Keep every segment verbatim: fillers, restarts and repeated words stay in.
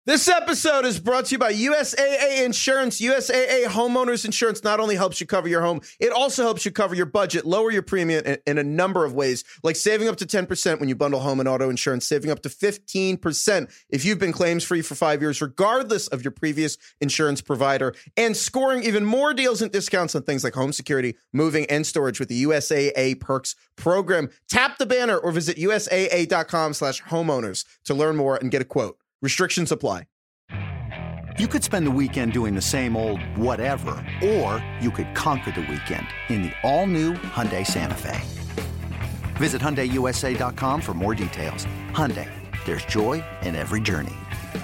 This episode is brought to you by U S A A Insurance. U S A A Homeowners Insurance not only helps you cover your home, it also helps you cover your budget, lower your premium in, in a number of ways, like saving up to ten percent when you bundle home and auto insurance, saving up to fifteen percent if you've been claims-free for five years, regardless of your previous insurance provider, and scoring even more deals and discounts on things like home security, moving, and storage with the U S A A Perks program. Tap the banner or visit usaa.com slash homeowners to learn more and get a quote. Restrictions apply. You could spend the weekend doing the same old whatever, or you could conquer the weekend in the all-new Hyundai Santa Fe. Visit Hyundai U S A dot com for more details. Hyundai, there's joy in every journey.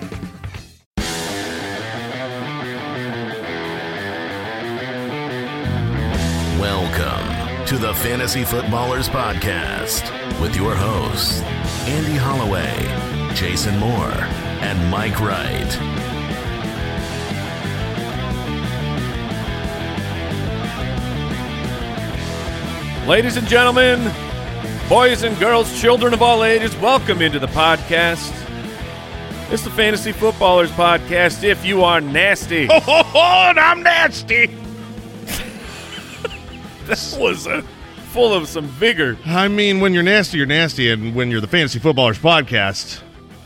Welcome to the Fantasy Footballers Podcast with your hosts, Andy Holloway, Jason Moore, and Mike Wright. Ladies and gentlemen, boys and girls, children of all ages, welcome into the podcast. It's the Fantasy Footballers Podcast. If you are nasty. Oh, ho, ho, and I'm nasty. That was a, full of some vigor. I mean, when you're nasty, you're nasty, and when you're the Fantasy Footballers Podcast,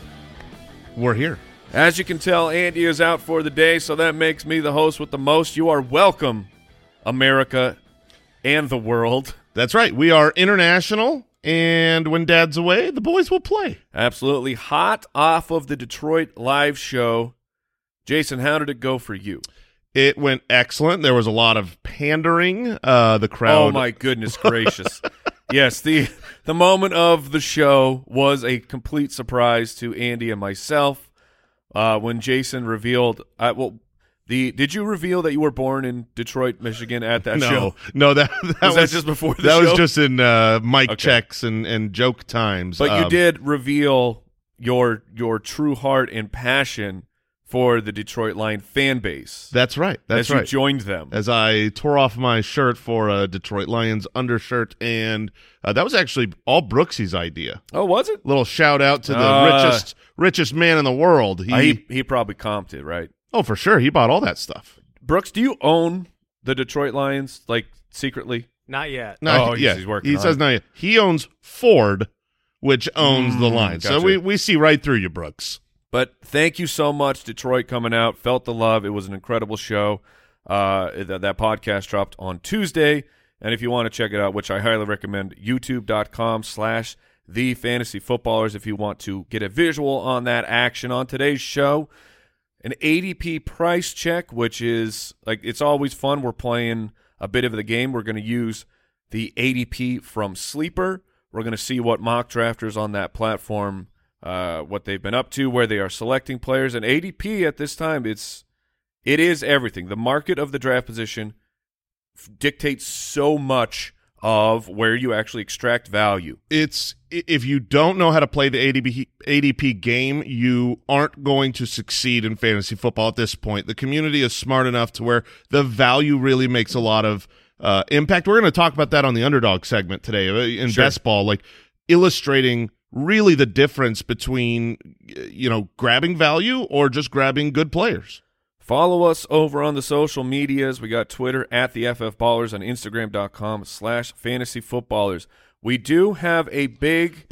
we're here. As you can tell, Andy is out for the day, so that makes me the host with the most. You are welcome, America and the world. That's right. We are international, and when Dad's away, the boys will play. Absolutely. Hot off of the Detroit live show. Jason, how did it go for you? It went excellent. There was a lot of pandering. Uh, the crowd. Oh, my goodness gracious. Yes, the the moment of the show was a complete surprise to Andy and myself uh, when Jason revealed uh, – well, the did you reveal that you were born in Detroit, Michigan at that no, show? No, that, that was, was that just before the that show? was just in uh, mic Okay. checks and, and joke times. But um, you did reveal your your true heart and passion for the Detroit Lion fan base. That's right. That's as right. you joined them. As I tore off my shirt for a Detroit Lions undershirt, and uh, that was actually all Brooksy's idea. Oh, was it? Little shout out to the Uh, richest richest man in the world. He, Uh, he he probably comped it, right? oh, for sure. He bought all that stuff. Brooks, do you own the Detroit Lions, like, secretly? Not yet. No, Oh, he- he's- yeah, he's working He on says it. not yet. He owns Ford, which owns the Lions. So gotcha. we, we see right through you, Brooks. But thank you so much, Detroit, coming out. Felt the love. It was an incredible show. Uh, that, that podcast dropped on Tuesday. And if you want to check it out, which I highly recommend, youtube.com slash the fantasy footballers if you want to get a visual on that action. On today's show, an A D P price check, which is, like, it's always fun. We're playing a bit of the game. We're going to use the A D P from Sleeper. We're going to see what mock drafters on that platform, uh, what they've been up to, where they are selecting players. And A D P at this time, it's it is everything. The market of the draft position f- dictates so much of where you actually extract value. It's if you don't know how to play the A D P, A D P game, you aren't going to succeed in fantasy football at this point. The community is smart enough to where the value really makes a lot of uh, impact. We're going to talk about that on the underdog segment today in Sure. best ball, like illustrating really the difference between, you know, grabbing value or just grabbing good players. Follow us over on the social medias. We got Twitter at the F F Ballers and Instagram.com slash fantasy footballers. We do have a big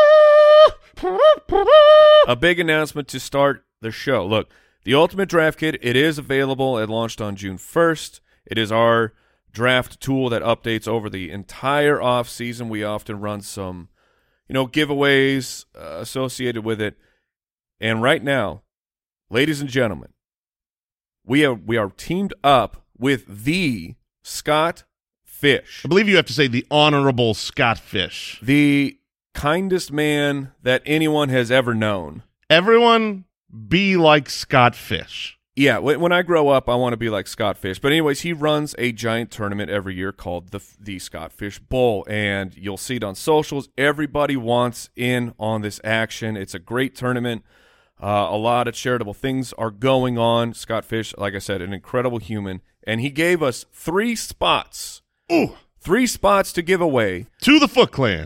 a big announcement to start the show. Look, the Ultimate Draft Kit, it is available. It launched on June first. It is our draft tool that updates over the entire off season. We often run some, you know, giveaways uh, associated with it. And right now, ladies and gentlemen, We are we are teamed up with the Scott Fish, I believe you have to say the honorable Scott Fish. the kindest man that anyone has ever known. Everyone be like Scott Fish. Yeah, when, when I grow up, I want to be like Scott Fish. But anyways, he runs a giant tournament every year called the the Scott Fish Bowl, and you'll see it on socials. Everybody wants in on this action. It's a great tournament. Uh, a lot of charitable things are going on. Scott Fish, like I said, an incredible human, and he gave us three spots. Ooh, Three spots to give away to the Foot Clan.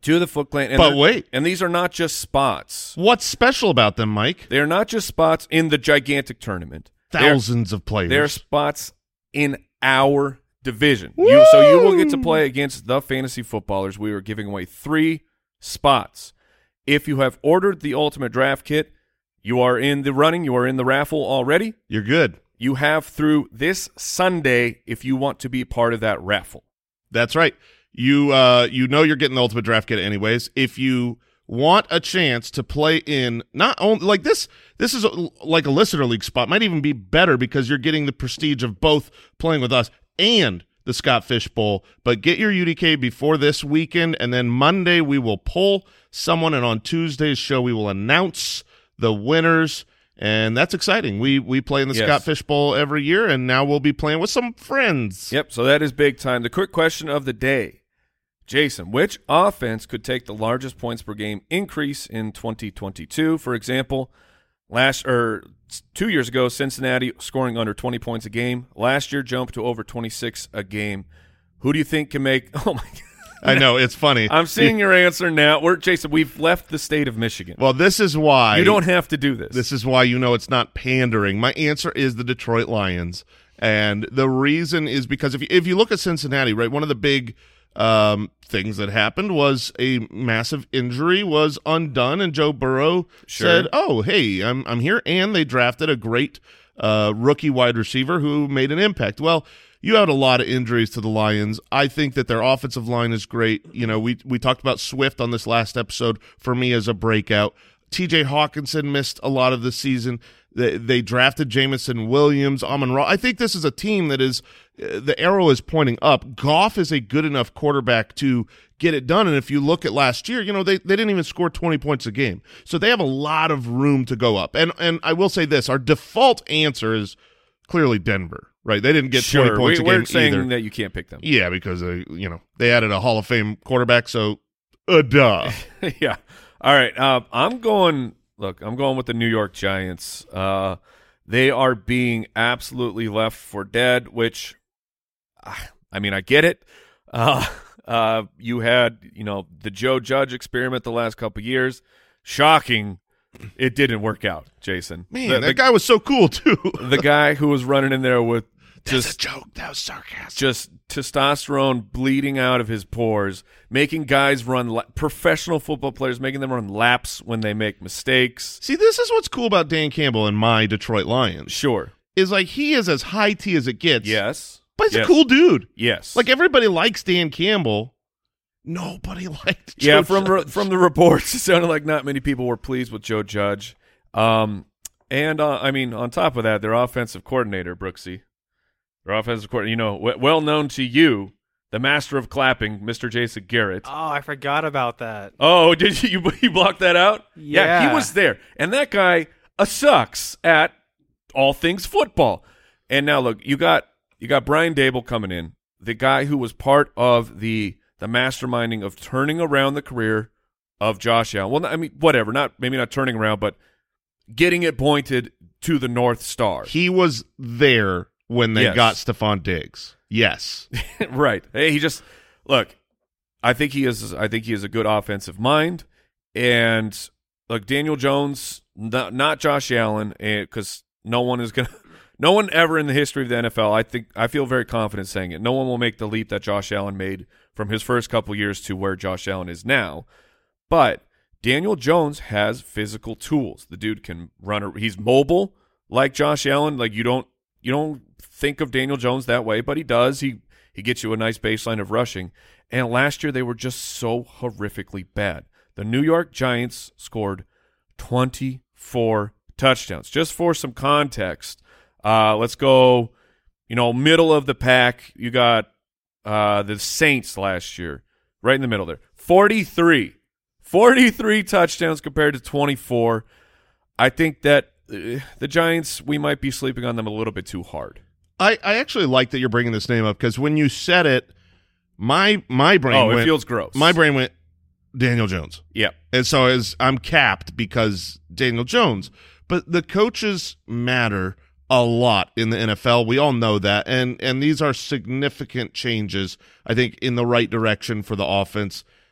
To the Foot Clan. And But they're- wait. And these are not just spots. What's special about them, Mike? They are not just spots in the gigantic tournament. They're- Thousands of players. They're spots in our division. You, so you will get to play against the fantasy footballers. We are giving away three spots. If you have ordered the Ultimate Draft Kit, you are in the running. You are in the raffle already. You're good. You have through this Sunday if you want to be part of that raffle. That's right. You uh, you know you're getting the Ultimate Draft Kit anyways. If you want a chance to play in not only like this, this is a, like a listener league spot. Might even be better because you're getting the prestige of both playing with us and the Scott Fish Bowl. But get your U D K before this weekend, and then Monday we will pull someone, and on Tuesday's show we will announce the winners. And that's exciting. We we play in the Yes. Scott Fish Bowl every year, and now we'll be playing with some friends. Yep, so that is big time. The quick question of the day. Jason, which offense could take the largest points per game increase in twenty twenty-two? For example, last or two years ago, Cincinnati scoring under twenty points a game. Last year, jumped to over twenty-six a game. Who do you think can make? Oh my God! I know, it's funny. I'm seeing your answer now. We're Jason. We've left the state of Michigan. Well, this is why You don't have to do this. This is why you know it's not pandering. My answer is the Detroit Lions, and the reason is because if you, if you look at Cincinnati, right, one of the big um, things that happened was a massive injury was undone, and Joe Burrow Sure. said, "Oh, hey, I'm I'm here," and they drafted a great uh, rookie wide receiver who made an impact. Well, you had a lot of injuries to the Lions. I think that their offensive line is great. You know, we we talked about Swift on this last episode for me as a breakout. T J Hawkinson missed a lot of the season. They, they drafted Jamison Williams, Amon-Ra. I think this is a team that is uh, the arrow is pointing up. Goff is a good enough quarterback to get it done. And if you look at last year, you know, they, they didn't even score twenty points a game. So they have a lot of room to go up. And and I will say this, our default answer is clearly Denver. Right, they didn't get sure. twenty points we, a game We're saying either. that you can't pick them. Yeah, because uh, you know they added a Hall of Fame quarterback, so uh, duh. Yeah. All right. Uh, I'm going. Look, I'm going with the New York Giants. Uh, they are being absolutely left for dead. Which, I mean, I get it. Uh, uh, you had, you know, the Joe Judge experiment the last couple of years. Shocking. It didn't work out, Jason. Man, the, that the, guy was so cool too. the guy who was running in there with That's just a joke. That was sarcastic. just testosterone bleeding out of his pores, making guys run la- professional football players, making them run laps when they make mistakes. See, this is what's cool about Dan Campbell and my Detroit Lions. Sure. Is like he is as high T as it gets. Yes. but he's yes. a cool dude. Yes. Like everybody likes Dan Campbell. Nobody liked. Joe yeah, from re- Judge. from the reports, it sounded like not many people were pleased with Joe Judge. Um, and uh, I mean, on top of that, their offensive coordinator, Brooksy, their offensive coordinator, you know, w- well known to you, the master of clapping, Mister Jason Garrett. Oh, I forgot about that. Oh, did you you, you block that out? Yeah, he Yeah. was there, and that guy uh, sucks at all things football. And now look, you got you got Brian Dable coming in, the guy who was part of the the masterminding of turning around the career of Josh Allen. Well, I mean, whatever, not maybe not turning around, but getting it pointed to the North Star. He was there when they Yes. got Stephon Diggs. Yes. Right. Hey, he just look. I think he is. I think he is a good offensive mind, and look, Daniel Jones, not, not Josh Allen, because no one is gonna. No one ever in the history of the N F L, I think, I feel very confident saying it. No one will make the leap that Josh Allen made from his first couple years to where Josh Allen is now. But Daniel Jones has physical tools. The dude can run. A, he's mobile like Josh Allen. Like you don't you don't think of Daniel Jones that way, but he does. He he gets you a nice baseline of rushing. And last year they were just so horrifically bad. The New York Giants scored twenty-four touchdowns. Just for some context, uh, let's go, you know, middle of the pack. You got uh, the Saints last year, right in the middle there. forty-three. forty-three touchdowns compared to twenty-four. I think that uh, the Giants, we might be sleeping on them a little bit too hard. I, I actually like that you're bringing this name up because when you said it, my my brain Oh, went, it feels gross. My brain went Daniel Jones. Yeah. And so as I'm capped because Daniel Jones. But the coaches matter a lot in the N F L. We all know that. And and these are significant changes, I think, in the right direction for the offense.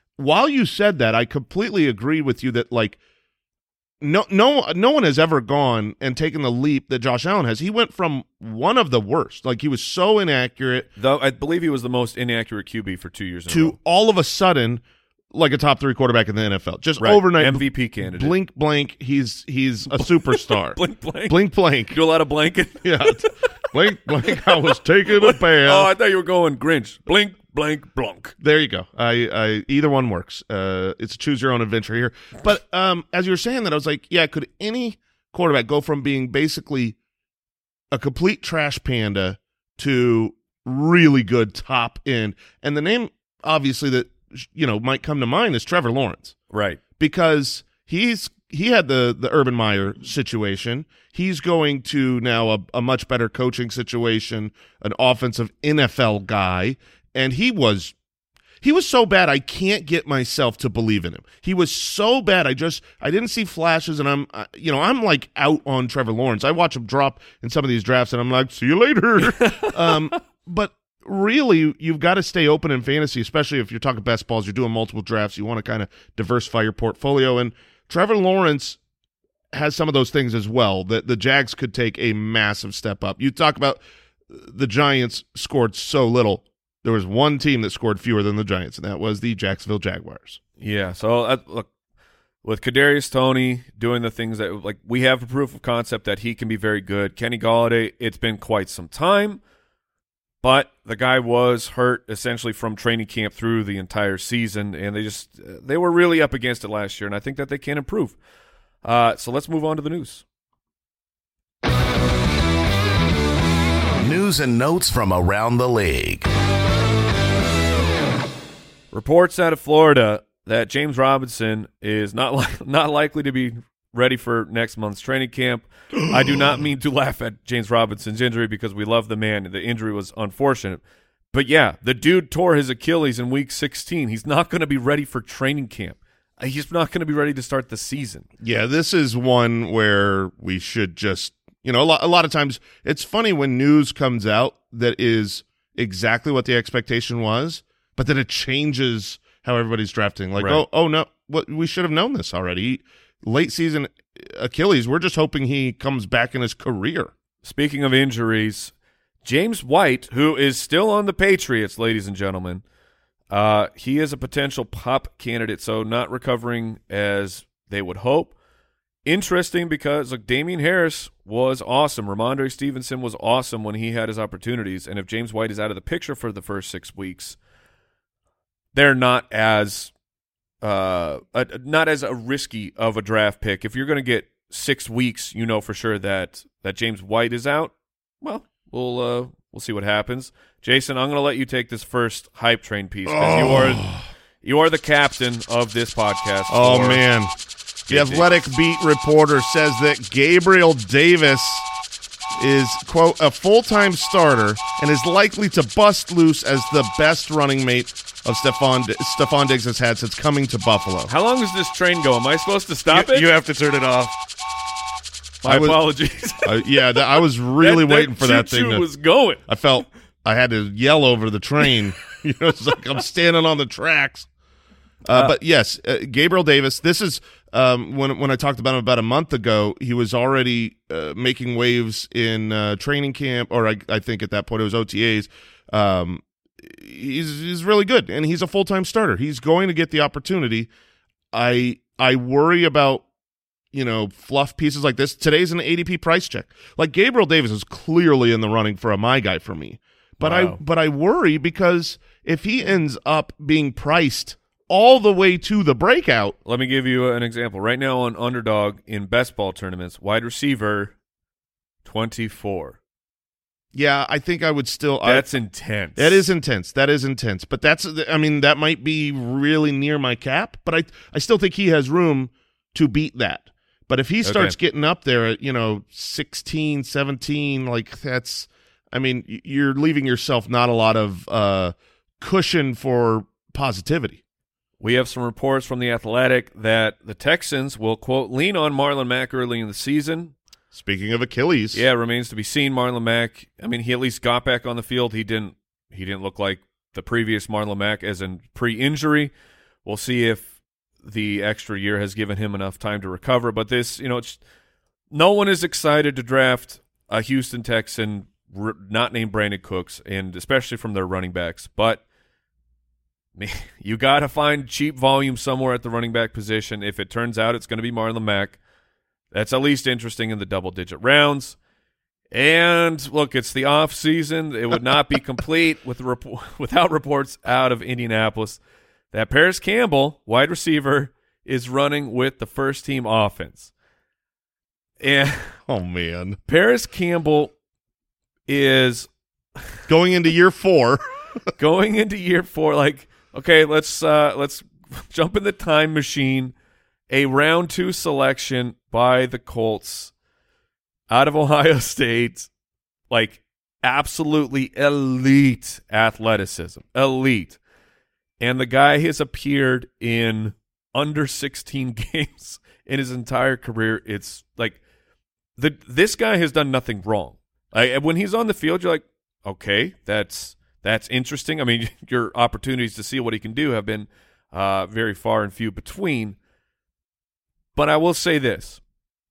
while you said that, I completely agree with you that, like, no, no, no one has ever gone and taken the leap that Josh Allen has. He went from one of the worst, like he was so inaccurate, Though I believe he was the most inaccurate Q B for two years in a to row. all of a sudden, like a top three quarterback in the N F L. Just Right. overnight, M V P candidate. blink, blank. He's he's a superstar. Blink, blank. blink, blank. Do a lot of blanking. Yeah, blink, blank. I was taking a bath. Oh, I thought you were going Grinch. Blink, blank, blunk. There you go. I, I either one works. Uh, it's a choose your own adventure here. But um, as you were saying that, I was like, yeah, could any quarterback go from being basically a complete trash panda to really good top end? And the name, obviously, that you know might come to mind is Trevor Lawrence, Right. because he's he had the the Urban Meyer situation. He's going to now a, a much better coaching situation, an offensive N F L guy. And he was he was so bad I can't get myself to believe in him. He was so bad I just I didn't see flashes, and I'm uh, you know I'm like out on Trevor Lawrence. I watch him drop in some of these drafts, and I'm like, see you later. um, but really, you've got to stay open in fantasy, especially if you're talking best balls. You're doing multiple drafts. You want to kind of diversify your portfolio, and Trevor Lawrence has some of those things as well. That the Jags could take a massive step up. You talk about the Giants scored so little. There was one team that scored fewer than the Giants, and that was the Jacksonville Jaguars. Yeah. So uh, look, with Kadarius Toney doing the things that like we have a proof of concept that he can be very good. Kenny Golladay, it's been quite some time, but the guy was hurt essentially from training camp through the entire season, and they just they were really up against it last year, and I think that they can improve. Uh, so let's move on to the news. News and notes from around the league. Reports out of Florida that James Robinson is not li- not likely to be ready for next month's training camp. I do not mean to laugh at James Robinson's injury because we love the man. The injury was unfortunate. But, yeah, the dude tore his Achilles in week sixteen. He's not going to be ready for training camp. He's not going to be ready to start the season. Yeah, this is one where we should just, you know, a lot, a lot of times it's funny when news comes out that is exactly what the expectation was, but then it changes how everybody's drafting. Like, Right. oh, oh no, what we should have known this already. Late season Achilles, we're just hoping he comes back in his career. Speaking of injuries, James White, who is still on the Patriots, ladies and gentlemen, uh, he is a potential pop candidate, so not recovering as they would hope. Interesting because look, Damian Harris was awesome. Ramondre Stevenson was awesome when he had his opportunities, and if James White is out of the picture for the first six weeks, they're not as uh, uh, not as a risky of a draft pick. If you're going to get six weeks, you know for sure that that James White is out. Well, we'll uh, we'll see what happens. Jason, I'm going to let you take this first hype train piece because you are you are the captain of this podcast. Oh, for- man. The Athletic beat reporter says that Gabriel Davis is, quote, a full-time starter and is likely to bust loose as the best running mate of Stephon, Stephon Diggs has had since coming to Buffalo. How long does this train go? Am I supposed to stop You, it? you have to turn it off. My I was- apologies. Uh, yeah, that, I was really That- waiting for that thing choo-choo to was going. I felt I had to yell over the train. You know, it's like I'm standing on the tracks. Uh, Uh, but yes, uh, Gabriel Davis. This is um, when when I talked about him about a month ago. He was already uh, making waves in uh, training camp, or I, I think at that point it was O T As. Um, he's he's really good, and he's a full time starter. He's going to get the opportunity. I I worry about you know fluff pieces like this. Today's an A D P price check. Like Gabriel Davis is clearly in the running for a my guy for me. But Wow. I but I worry because if he ends up being priced all the way to the breakout, Let me give you an example. Right now on Underdog in best ball tournaments, wide receiver twenty-four. yeah, I think I would still. That's I, intense. that is intense. That is intense. But that's. I mean, that might be really near my cap. But I I still think he has room to beat that. But if he starts Okay. getting up there at you know sixteen, seventeen, like that's. I mean, y- you're leaving yourself not a lot of uh, cushion for positivity. We have some reports from The Athletic that the Texans will, quote, lean on Marlon Mack early in the season. Speaking of Achilles, Yeah, remains to be seen. Marlon Mack, I mean, he at least got back on the field. He didn't He didn't look like the previous Marlon Mack as in pre-injury. we'll see if the extra year has given him enough time to recover. But this, you know, it's, no one is excited to draft a Houston Texan r- not named Brandon Cooks, and especially from their running backs. But you got to find cheap volume somewhere at the running back position. If it turns out it's going to be Marlon Mack, that's at least interesting in the double-digit rounds. And, look, it's the off season. It would not be complete with rep- without reports out of Indianapolis that Paris Campbell, wide receiver, is running with the first-team offense. And oh, man. Paris Campbell is going into year four. going into year four, like, okay, let's uh, let's jump in the time machine. A round two selection by the Colts out of Ohio State, like absolutely elite athleticism, elite. And the guy has appeared in under sixteen games in his entire career. It's like the this guy has done nothing wrong. Like, when he's on the field, you're like, okay, that's that's interesting. I mean, your opportunities to see what he can do have been uh, very far and few between. But I will say this.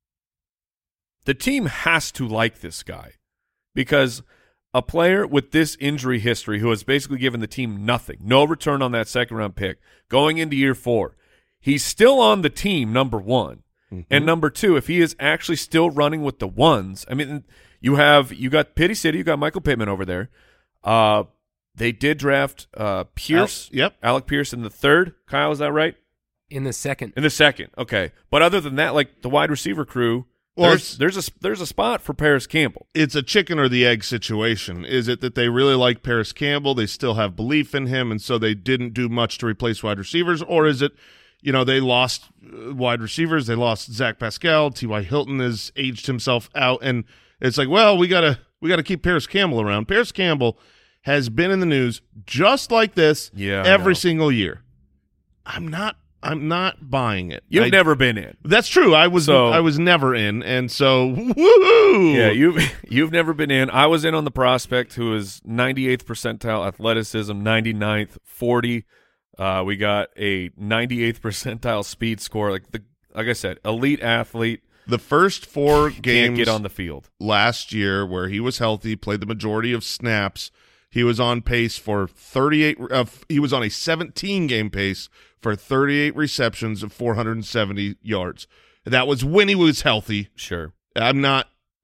The team has to like this guy because a player with this injury history who has basically given the team nothing, no return on that second-round pick, going into year four, he's still on the team, number one. Mm-hmm. And number two, if he is actually still running with the ones, I mean, you have you got Pity City, you got Michael Pittman over there. Uh, they did draft uh, Pierce, Al- yep. Alec Pierce in the third. Kyle, is that right? In the second. In the second, okay. But other than that, like the wide receiver crew, well, there's there's a there's a spot for Paris Campbell. It's a chicken or the egg situation. Is it that they really like Paris Campbell, they still have belief in him, and so they didn't do much to replace wide receivers, or is it, you know, they lost wide receivers, they lost Zach Pascal, T Y. Hilton has aged himself out, and it's like, well, we gotta we gotta keep Paris Campbell around. Paris Campbell has been in the news just like this yeah, every single year. I'm not. I'm not buying it. You've I, never been in. That's true. I was so, I was never in, and so woohoo! Yeah, you've you've never been in. I was in on the prospect who is ninety-eighth percentile athleticism, ninety-ninth, forty. Uh, we got a ninety-eighth percentile speed score. Like the like I said, elite athlete. The first four games can't get on the field last year where he was healthy, played the majority of snaps. He was on pace for thirty-eight. Uh, he was on a seventeen game pace for thirty-eight receptions of four hundred seventy yards. That was when he was healthy. Sure. I'm not.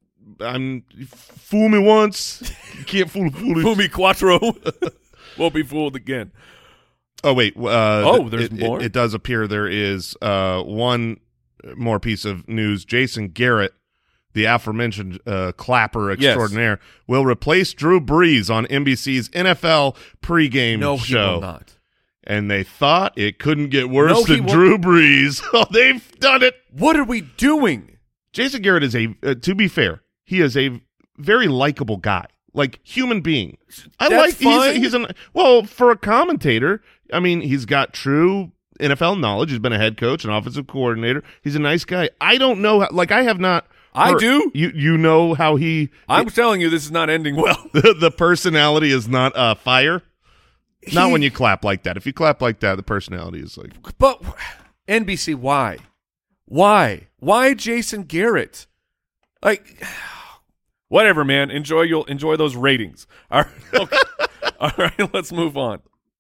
I'm fool me once, you can't fool fool fool me quattro. Won't be fooled again. Oh wait. Uh, oh, there's it, more. It, it does appear there is uh, one more piece of news. Jason Garrett, the aforementioned uh, clapper extraordinaire, yes, will replace Drew Brees on N B C's N F L pregame no, show. No, he will not. And they thought it couldn't get worse no, than Drew Brees. Oh, they've done it. What are we doing? Jason Garrett is a, uh, to be fair, he is a very likable guy, like human being. I That's like. fine. He's, he's an well for a commentator. I mean, he's got true N F L knowledge. He's been a head coach, an offensive coordinator. He's a nice guy. I don't know. How, like I have not. I heard, do. You you know how he? I'm it, telling you, this is not ending well. The, the personality is not uh, fire. He, not when you clap like that. If you clap like that, the personality is like. But N B C, why, why, why Jason Garrett? Like, whatever, man. Enjoy you'll enjoy those ratings. All right, okay. All right. Let's move on.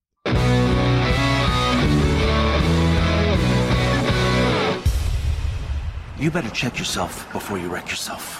You better check yourself before you wreck yourself.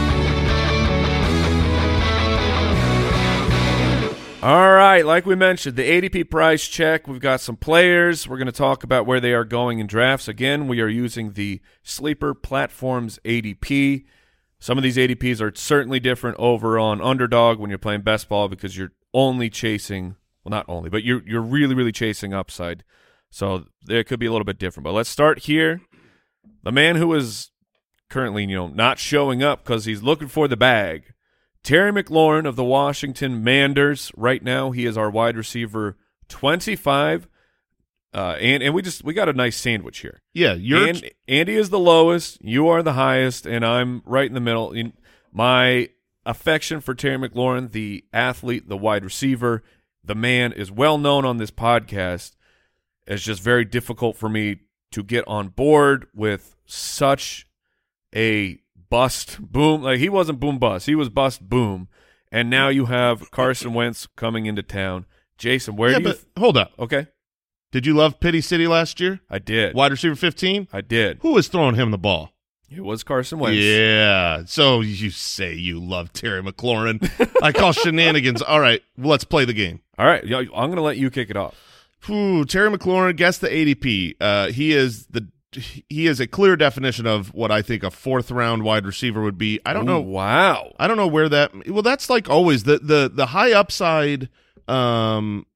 All right, like we mentioned, the A D P price check. We've got some players. We're going to talk about where they are going in drafts. Again, we are using the Sleeper Platforms A D P. Some of these A D Ps are certainly different over on Underdog when you're playing best ball because you're only chasing, well, not only, but you're you're really, really chasing upside. So it could be a little bit different. But let's start here. The man who is currently, you know, not showing up because he's looking for the bag, Terry McLaurin of the Washington Manders. Right now, he is our wide receiver twenty-five, uh, and and we just we got a nice sandwich here. Yeah, you're and, Andy is the lowest, you are the highest, and I'm right in the middle. In my affection for Terry McLaurin, the athlete, the wide receiver, the man is well known on this podcast. it's just very difficult for me to get on board with such a bust boom. Like, he wasn't boom bust. He was bust boom. And now you have Carson Wentz coming into town. Jason, where yeah, do you but hold up. Okay. Did you love Pity City last year? I did. Wide receiver fifteen? I did. Who was throwing him the ball? It was Carson Wentz. Yeah. So you say you love Terry McLaurin. I call shenanigans. All right, let's play the game. All right. I'm going to let you kick it off. Ooh, Terry McLaurin, guess the A D P. Uh, he is the he is a clear definition of what I think a fourth round wide receiver would be. I don't Ooh, know. Wow. I don't know where that. Well, that's like always the the the high upside, um,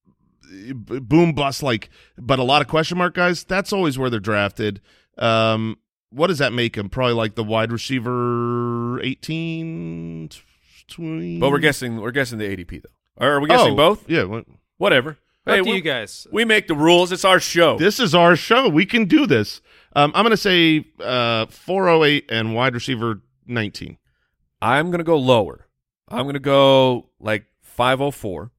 boom bust like, but a lot of question mark guys. That's always where they're drafted. Um, what does that make him? Probably like the wide receiver eighteen, twenty. But we're guessing we're guessing the A D P though. Or are we guessing oh, both? Yeah. What? Whatever. Up Hey, to we, you guys. we make the rules. It's our show. This is our show. We can do this. Um, I'm going to say uh, four oh eight and wide receiver nineteen. I'm going to go lower. I'm going to go like five oh four.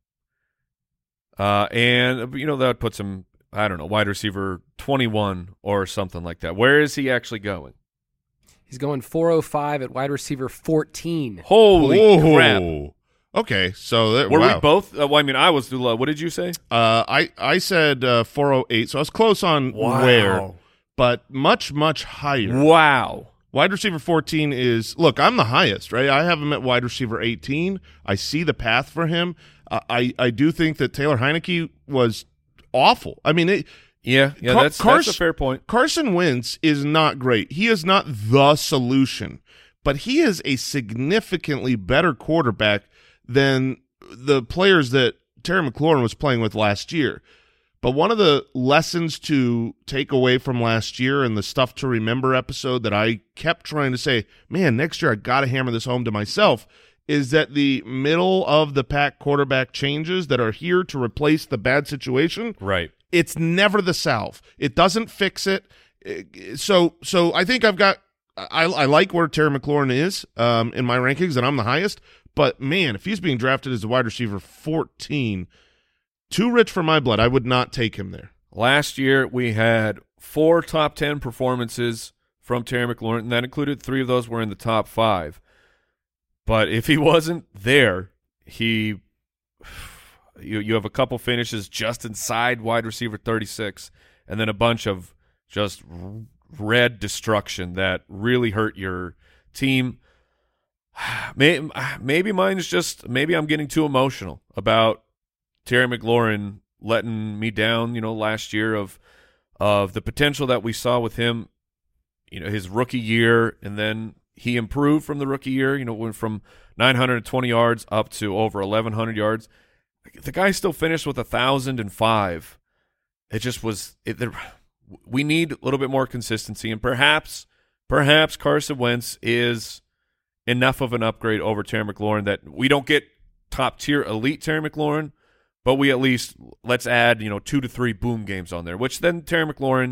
Uh, and, you know, that puts him, I don't know, wide receiver twenty-one or something like that. Where is he actually going? He's going four oh five at wide receiver fourteen. Holy Whoa. crap. Okay, so that, Were wow. we both? Uh, well, I mean, I was too low. What did you say? Uh, I I said uh, four oh eight, so I was close on where, but much much higher. Wow. Wide receiver fourteen is look. I'm the highest, right? I have him at wide receiver eighteen. I see the path for him. Uh, I I do think that Taylor Heineke was awful. I mean, it, Yeah, yeah, Car- that's, Cars- that's a fair point. Carson Wentz is not great. He is not the solution, but he is a significantly better quarterback than the players that Terry McLaurin was playing with last year. But one of the lessons to take away from last year and the stuff to remember episode that I kept trying to say, man, next year I got to hammer this home to myself, is that the middle of the pack quarterback changes that are here to replace the bad situation. Right. It's never the salve. It doesn't fix it. So, so I think I've got, I, I like where Terry McLaurin is um, in my rankings, and I'm the highest. But, man, if he's being drafted as a wide receiver fourteen, too rich for my blood. I would not take him there. Last year we had four top ten performances from Terry McLaurin, and that included three of those were in the top five. But if he wasn't there, he you you have a couple finishes just inside wide receiver thirty-six, and then a bunch of just red destruction that really hurt your team. Maybe, maybe mine's just maybe I'm getting too emotional about Terry McLaurin letting me down, you know, last year of of the potential that we saw with him, you know, his rookie year, and then he improved from the rookie year, you know, went from nine hundred twenty yards up to over eleven hundred yards. The guy still finished with one thousand five. It just was it, there, we need a little bit more consistency, and perhaps perhaps Carson Wentz is enough of an upgrade over Terry McLaurin that we don't get top-tier elite Terry McLaurin, but we at least let's add, you know, two to three boom games on there, which then Terry McLaurin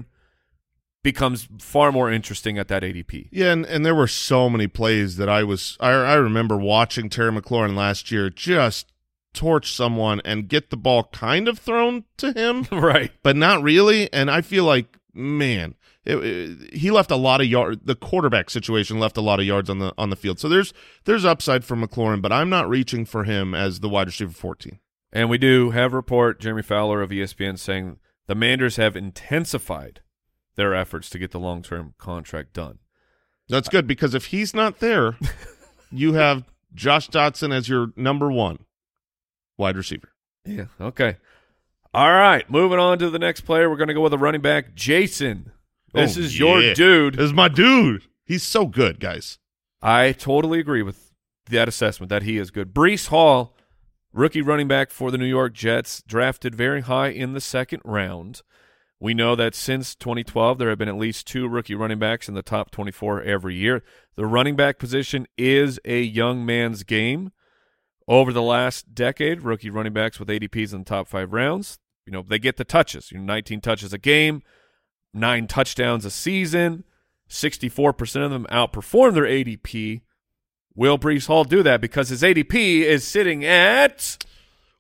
becomes far more interesting at that A D P. Yeah, and, and there were so many plays that I was I, I remember watching Terry McLaurin last year just torch someone and get the ball kind of thrown to him, right, but not really. And I feel like, man, it, it, he left a lot of yards. The quarterback situation left a lot of yards on the on the field. So there's there's upside for McLaurin, but I'm not reaching for him as the wide receiver fourteen. And we do have a report, Jeremy Fowler of E S P N, saying the Manders have intensified their efforts to get the long-term contract done. That's good, because if he's not there, you have Josh Dotson as your number one wide receiver. Yeah, okay. All right, moving on to the next player. We're going to go with a running back, Jason. This oh, is yeah. your dude. This is my dude. He's so good, guys. I totally agree with that assessment that he is good. Breece Hall, rookie running back for the New York Jets, drafted very high in the second round. We know that since twenty twelve, there have been at least two rookie running backs in the top twenty-four every year. The running back position is a young man's game. Over the last decade, rookie running backs with A D Ps in the top five rounds, you know, they get the touches. You know, nineteen touches a game, nine touchdowns a season. sixty-four percent of them outperform their A D P. Will Breece Hall do that? Because his A D P is sitting at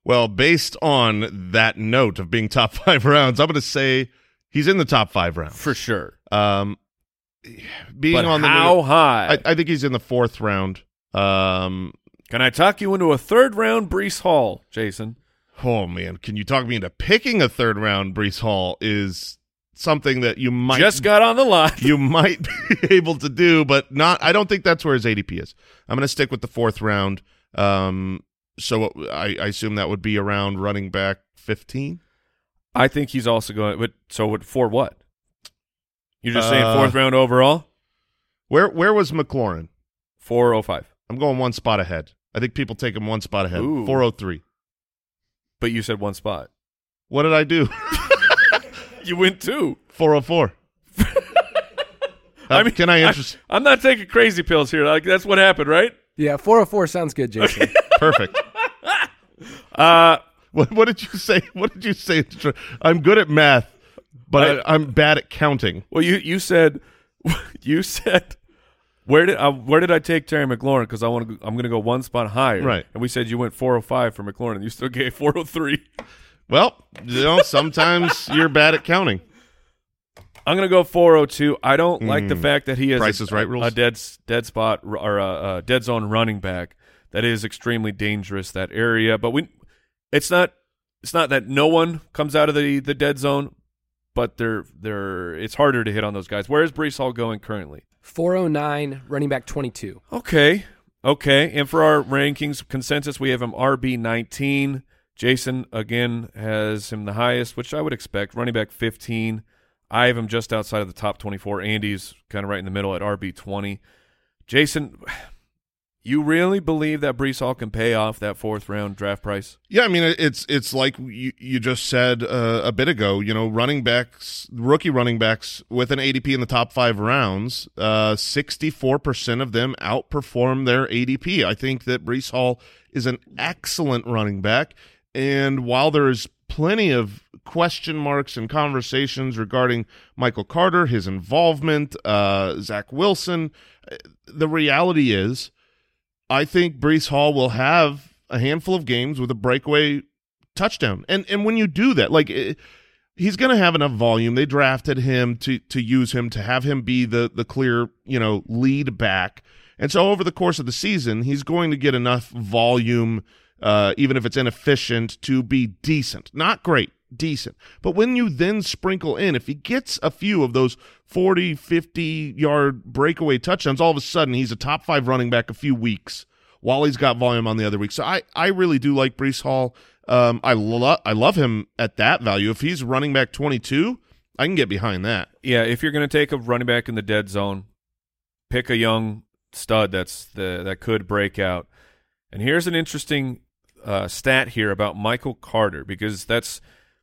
Well, based on that note of being top five rounds, I'm going to say he's in the top five rounds. For sure. Um, being but on the how high? I, I think he's in the fourth round. Um, Can I talk you into a third round Breece Hall, Jason? Oh, man. Can you talk me into picking a third round Breece Hall is something that you might just got on the line. You might be able to do, but not. I don't think that's where his A D P is. I'm going to stick with the fourth round. Um, so I, I assume that would be around running back fifteen. I think he's also going. But so what, for what? You're just Uh, saying fourth round overall? Where where was McLaurin? four oh five. I'm going one spot ahead. I think people take him one spot ahead. Ooh. four oh three. But you said one spot. What did I do? You went two. four oh four. I mean, can I interest? I, I'm not taking crazy pills here. Like that's what happened, right? Yeah, four oh four sounds good, Jason. Perfect. Uh, What, what did you say? What did you say? I'm good at math, but I, I'm bad at counting. well, you you said you said where did uh, where did I take Terry McLaurin? Because I want to. I'm going to go one spot higher. Right. And we said you went four oh five for McLaurin, and you still gave four oh three. Well, you know, sometimes you're bad at counting. I'm going to go four oh two. I don't mm. like the fact that he has Price is a, Right rules. a dead dead spot or a, a dead zone running back that is extremely dangerous, that area. But we, it's not it's not that no one comes out of the, the dead zone, but they're they're it's harder to hit on those guys. Where is Breece Hall going currently? four oh nine, running back twenty-two. Okay, okay. And for our rankings consensus, we have him R B nineteen. Jason, again, has him the highest, which I would expect, running back fifteen. I have him just outside of the top twenty-four. Andy's kind of right in the middle at R B twenty. Jason, you really believe that Breece Hall can pay off that fourth-round draft price? Yeah, I mean, it's it's like you, you just said uh, a bit ago, you know, running backs, rookie running backs with an A D P in the top five rounds, uh, sixty-four percent of them outperform their A D P. I think that Breece Hall is an excellent running back, and while there's plenty of question marks and conversations regarding Michael Carter, his involvement, uh, Zach Wilson, the reality is I think Breece Hall will have a handful of games with a breakaway touchdown. And and when you do that, like it, he's going to have enough volume. They drafted him to to use him, to have him be the the clear, you know, lead back. And so over the course of the season, he's going to get enough volume, uh, even if it's inefficient, to be decent. Not great, decent. But when you then sprinkle in, if he gets a few of those forty, fifty-yard breakaway touchdowns, all of a sudden he's a top five running back a few weeks while he's got volume on the other week. So I, I really do like Breece Hall. Um, I, lo- I love him at that value. If he's running back twenty-two, I can get behind that. Yeah, if you're going to take a running back in the dead zone, pick a young stud that's the that could break out. And here's an interesting uh, stat here about Michael Carter, because that's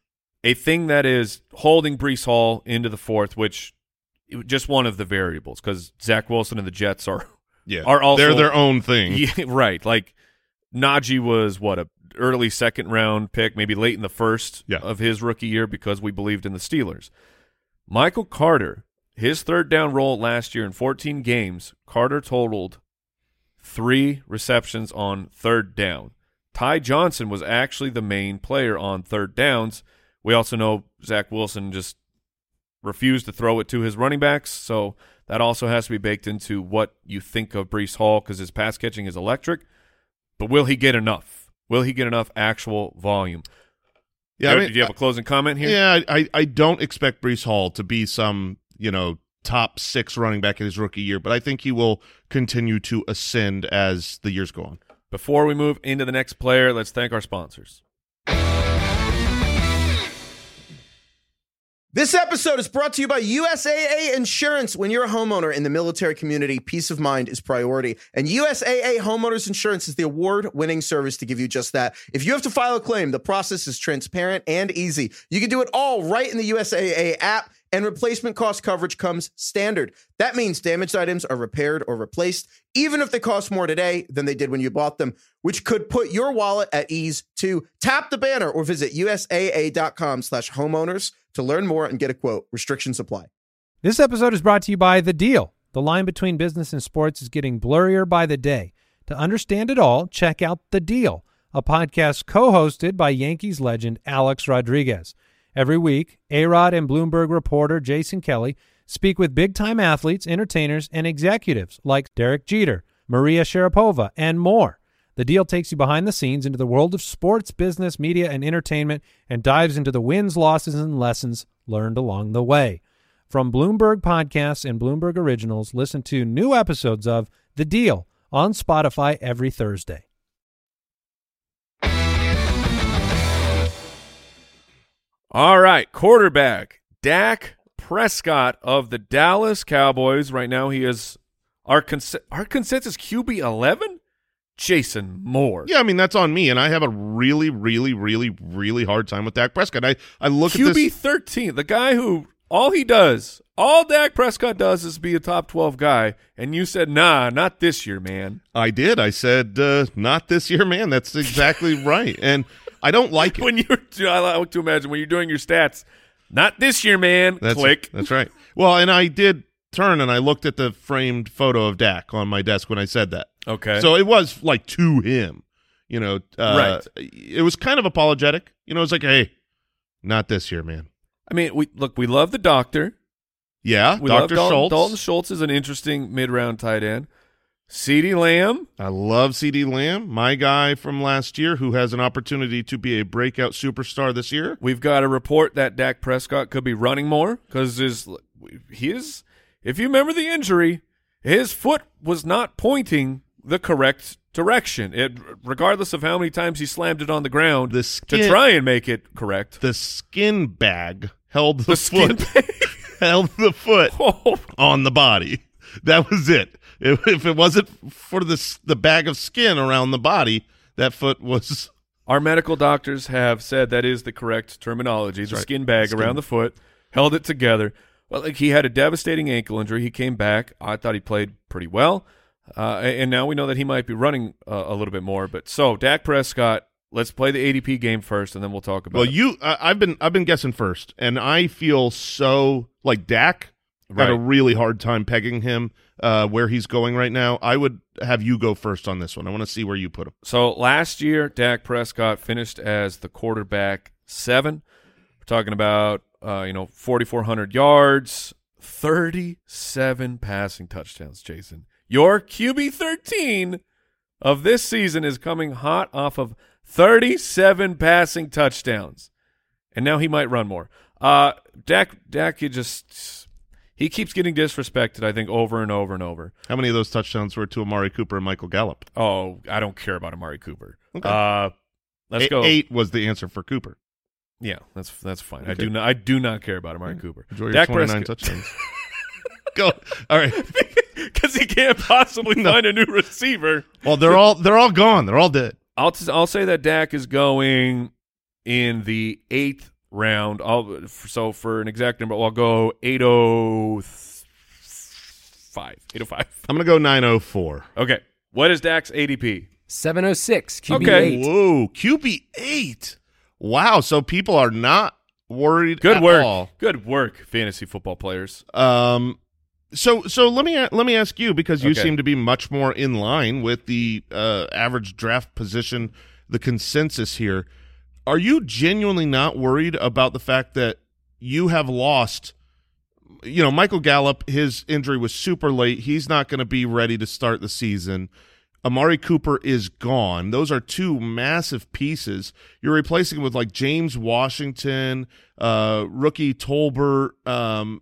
a thing that is holding Breece Hall into the fourth, which just one of the variables, because Zach Wilson and the Jets are Yeah, are also they're their own thing. Yeah, right. Like Najee was what a early second round pick, maybe late in the first yeah. of his rookie year because we believed in the Steelers. Michael Carter, his third down role last year in fourteen games, Carter totaled three receptions on third down. Ty Johnson was actually the main player on third downs. We also know Zach Wilson just refused to throw it to his running backs, so that also has to be baked into what you think of Breece Hall, because his pass catching is electric. But will he get enough? Will he get enough actual volume? Yeah, Did I mean, you have a closing comment here? Yeah, I, I don't expect Breece Hall to be some, you know, top six running back in his rookie year, but I think he will continue to ascend as the years go on. Before we move into the next player, let's thank our sponsors. This episode is brought to you by U S A A Insurance. When you're a homeowner in the military community, peace of mind is priority. And U S A A Homeowners Insurance is the award-winning service to give you just that. If you have to file a claim, the process is transparent and easy. You can do it all right in the U S A A app, and replacement cost coverage comes standard. That means damaged items are repaired or replaced, even if they cost more today than they did when you bought them, which could put your wallet at ease too. Tap the banner or visit U S A A dot com slash homeowners to learn more and get a quote. Restrictions apply. This episode is brought to you by The Deal. The line between business and sports is getting blurrier by the day. To understand it all, check out The Deal, a podcast co-hosted by Yankees legend Alex Rodriguez. Every week, A-Rod and Bloomberg reporter Jason Kelly speak with big-time athletes, entertainers, and executives like Derek Jeter, Maria Sharapova, and more. The Deal takes you behind the scenes into the world of sports, business, media, and entertainment and dives into the wins, losses, and lessons learned along the way. From Bloomberg Podcasts and Bloomberg Originals, listen to new episodes of The Deal on Spotify every Thursday. All right, quarterback, Dak Prescott of the Dallas Cowboys. Right now he is our, cons- our consensus Q B eleven? Jason Moore. Yeah, I mean, that's on me, and I have a really, really, really, really hard time with Dak Prescott. I, I look Q B at this. thirteen, the guy who all he does, all Dak Prescott does is be a top twelve guy, and you said, nah, not this year, man. I did. I said, uh, not this year, man. That's exactly right, and I don't like it. When you're, I like to imagine when you're doing your stats, not this year, man. That's, Click. That's right. Well, and I did turn and I looked at the framed photo of Dak on my desk when I said that. Okay. So it was like to him, you know. Uh, right. It was kind of apologetic. You know, it's like, hey, not this year, man. I mean, we look, we love the doctor. Yeah, we Doctor love Dalton, Schultz. Dalton Schultz is an interesting mid-round tight end. CeeDee Lamb. I love CeeDee Lamb, my guy from last year who has an opportunity to be a breakout superstar this year. We've got a report that Dak Prescott could be running more because his, he is, if you remember the injury, his foot was not pointing the correct direction. It, regardless of how many times he slammed it on the ground the skin, to try and make it correct. The skin bag held the, the foot, skin bag? held the foot oh. on the body. That was it. If, if it wasn't for the the bag of skin around the body, that foot was. Our medical doctors have said that is the correct terminology. That's the right. skin bag skin. around the foot held it together. Well, like he had a devastating ankle injury. He came back. I thought he played pretty well. Uh, and now we know that he might be running uh, a little bit more. But so Dak Prescott, let's play the A D P game first, and then we'll talk about. Well, it. you, uh, I've been, I've been guessing first, and I feel so like Dak right. had a really hard time pegging him uh, where he's going right now. I would have you go first on this one. I want to see where you put him. So last year, Dak Prescott finished as the quarterback seven. We're talking about uh, you know forty-four hundred yards, thirty-seven passing touchdowns. Jason. Your Q B thirteen of this season is coming hot off of thirty-seven passing touchdowns, and now he might run more. Uh, Dak, Dak, he just he keeps getting disrespected. I think over and over and over. How many of those touchdowns were to Amari Cooper and Michael Gallup? Oh, I don't care about Amari Cooper. Okay. Uh, let's A- go. Eight was the answer for Cooper. Yeah, that's that's fine. Okay. I do not I do not care about Amari Cooper. Enjoy your Dak twenty-nine Prescott. touchdowns. Go. All right. Because he can't possibly No. find a new receiver. Well, they're all they're all gone. They're all dead. I'll t- I'll say that Dak is going in the eighth round. I'll so for an exact number, I'll go eight oh five. eight oh five. I'm gonna go nine oh four. Okay. What is Dak's A D P? seven oh six, Q B Okay. eight. Whoa, Q B eight. Wow. So people are not worried. Good at work. all. Good work, fantasy football players. Um. So so let me let me ask you, because you Okay. seem to be much more in line with the uh, average draft position, the consensus here. Are you genuinely not worried about the fact that you have lost? You know, Michael Gallup, his injury was super late. He's not going to be ready to start the season. Amari Cooper is gone. Those are two massive pieces. You're replacing with like James Washington, uh, rookie Tolbert. Um,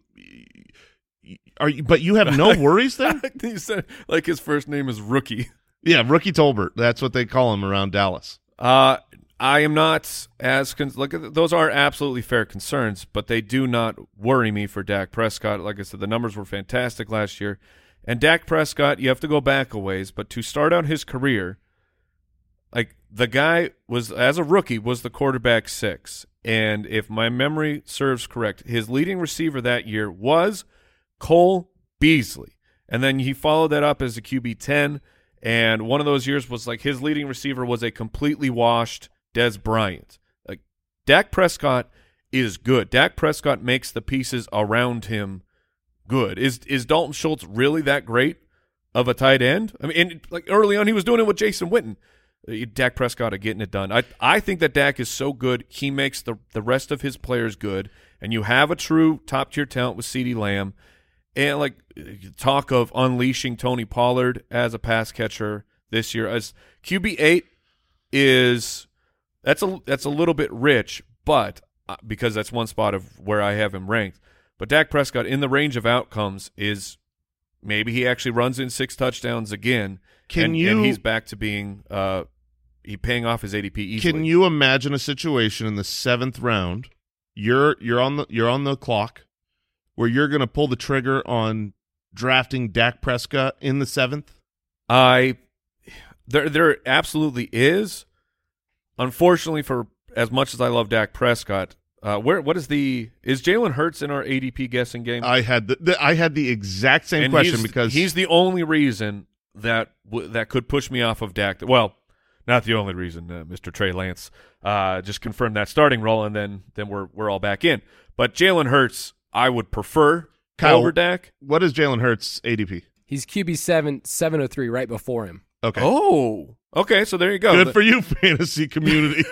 are you, but you have no worries there? You said like his first name is Rookie. Yeah, rookie Tolbert. That's what they call him around Dallas. Uh, I am not as con- – look, those are absolutely fair concerns, but they do not worry me for Dak Prescott. Like I said, the numbers were fantastic last year. And Dak Prescott, you have to go back a ways, but to start out his career, like the guy was, as a rookie, was the quarterback six. And if my memory serves correct, his leading receiver that year was Cole Beasley. And then he followed that up as a Q B ten. And one of those years was like his leading receiver was a completely washed Dez Bryant. Like Dak Prescott is good. Dak Prescott makes the pieces around him good. Is is Dalton Schultz really that great of a tight end? I mean, and like early on, he was doing it with Jason Witten. Dak Prescott are getting it done. I I think that Dak is so good, he makes the the rest of his players good, and you have a true top-tier talent with CeeDee Lamb. And, like, talk of unleashing Tony Pollard as a pass catcher this year. As Q B eight is – that's a that's a little bit rich, but uh, because that's one spot of where I have him ranked. But Dak Prescott, in the range of outcomes, is maybe he actually runs in six touchdowns again, Can and, you, and he's back to being uh, he paying off his A D P easily. Can you imagine a situation in the seventh round? You're you're on the you're on the clock, where you're going to pull the trigger on drafting Dak Prescott in the seventh? I there there absolutely is. Unfortunately, for as much as I love Dak Prescott, uh, where what is the is Jalen Hurts in our A D P guessing game? I had the, the I had the exact same and question he's, because he's the only reason that w- that could push me off of Dak. Well, not the only reason. Uh, Mister Trey Lance uh, just confirmed that starting role, and then then we're we're all back in. But Jalen Hurts, I would prefer Kyle, over Dak. What is Jalen Hurts' A D P? He's Q B seven, seven oh three right before him. Okay. Oh, okay. So there you go. Good The- for you, fantasy community.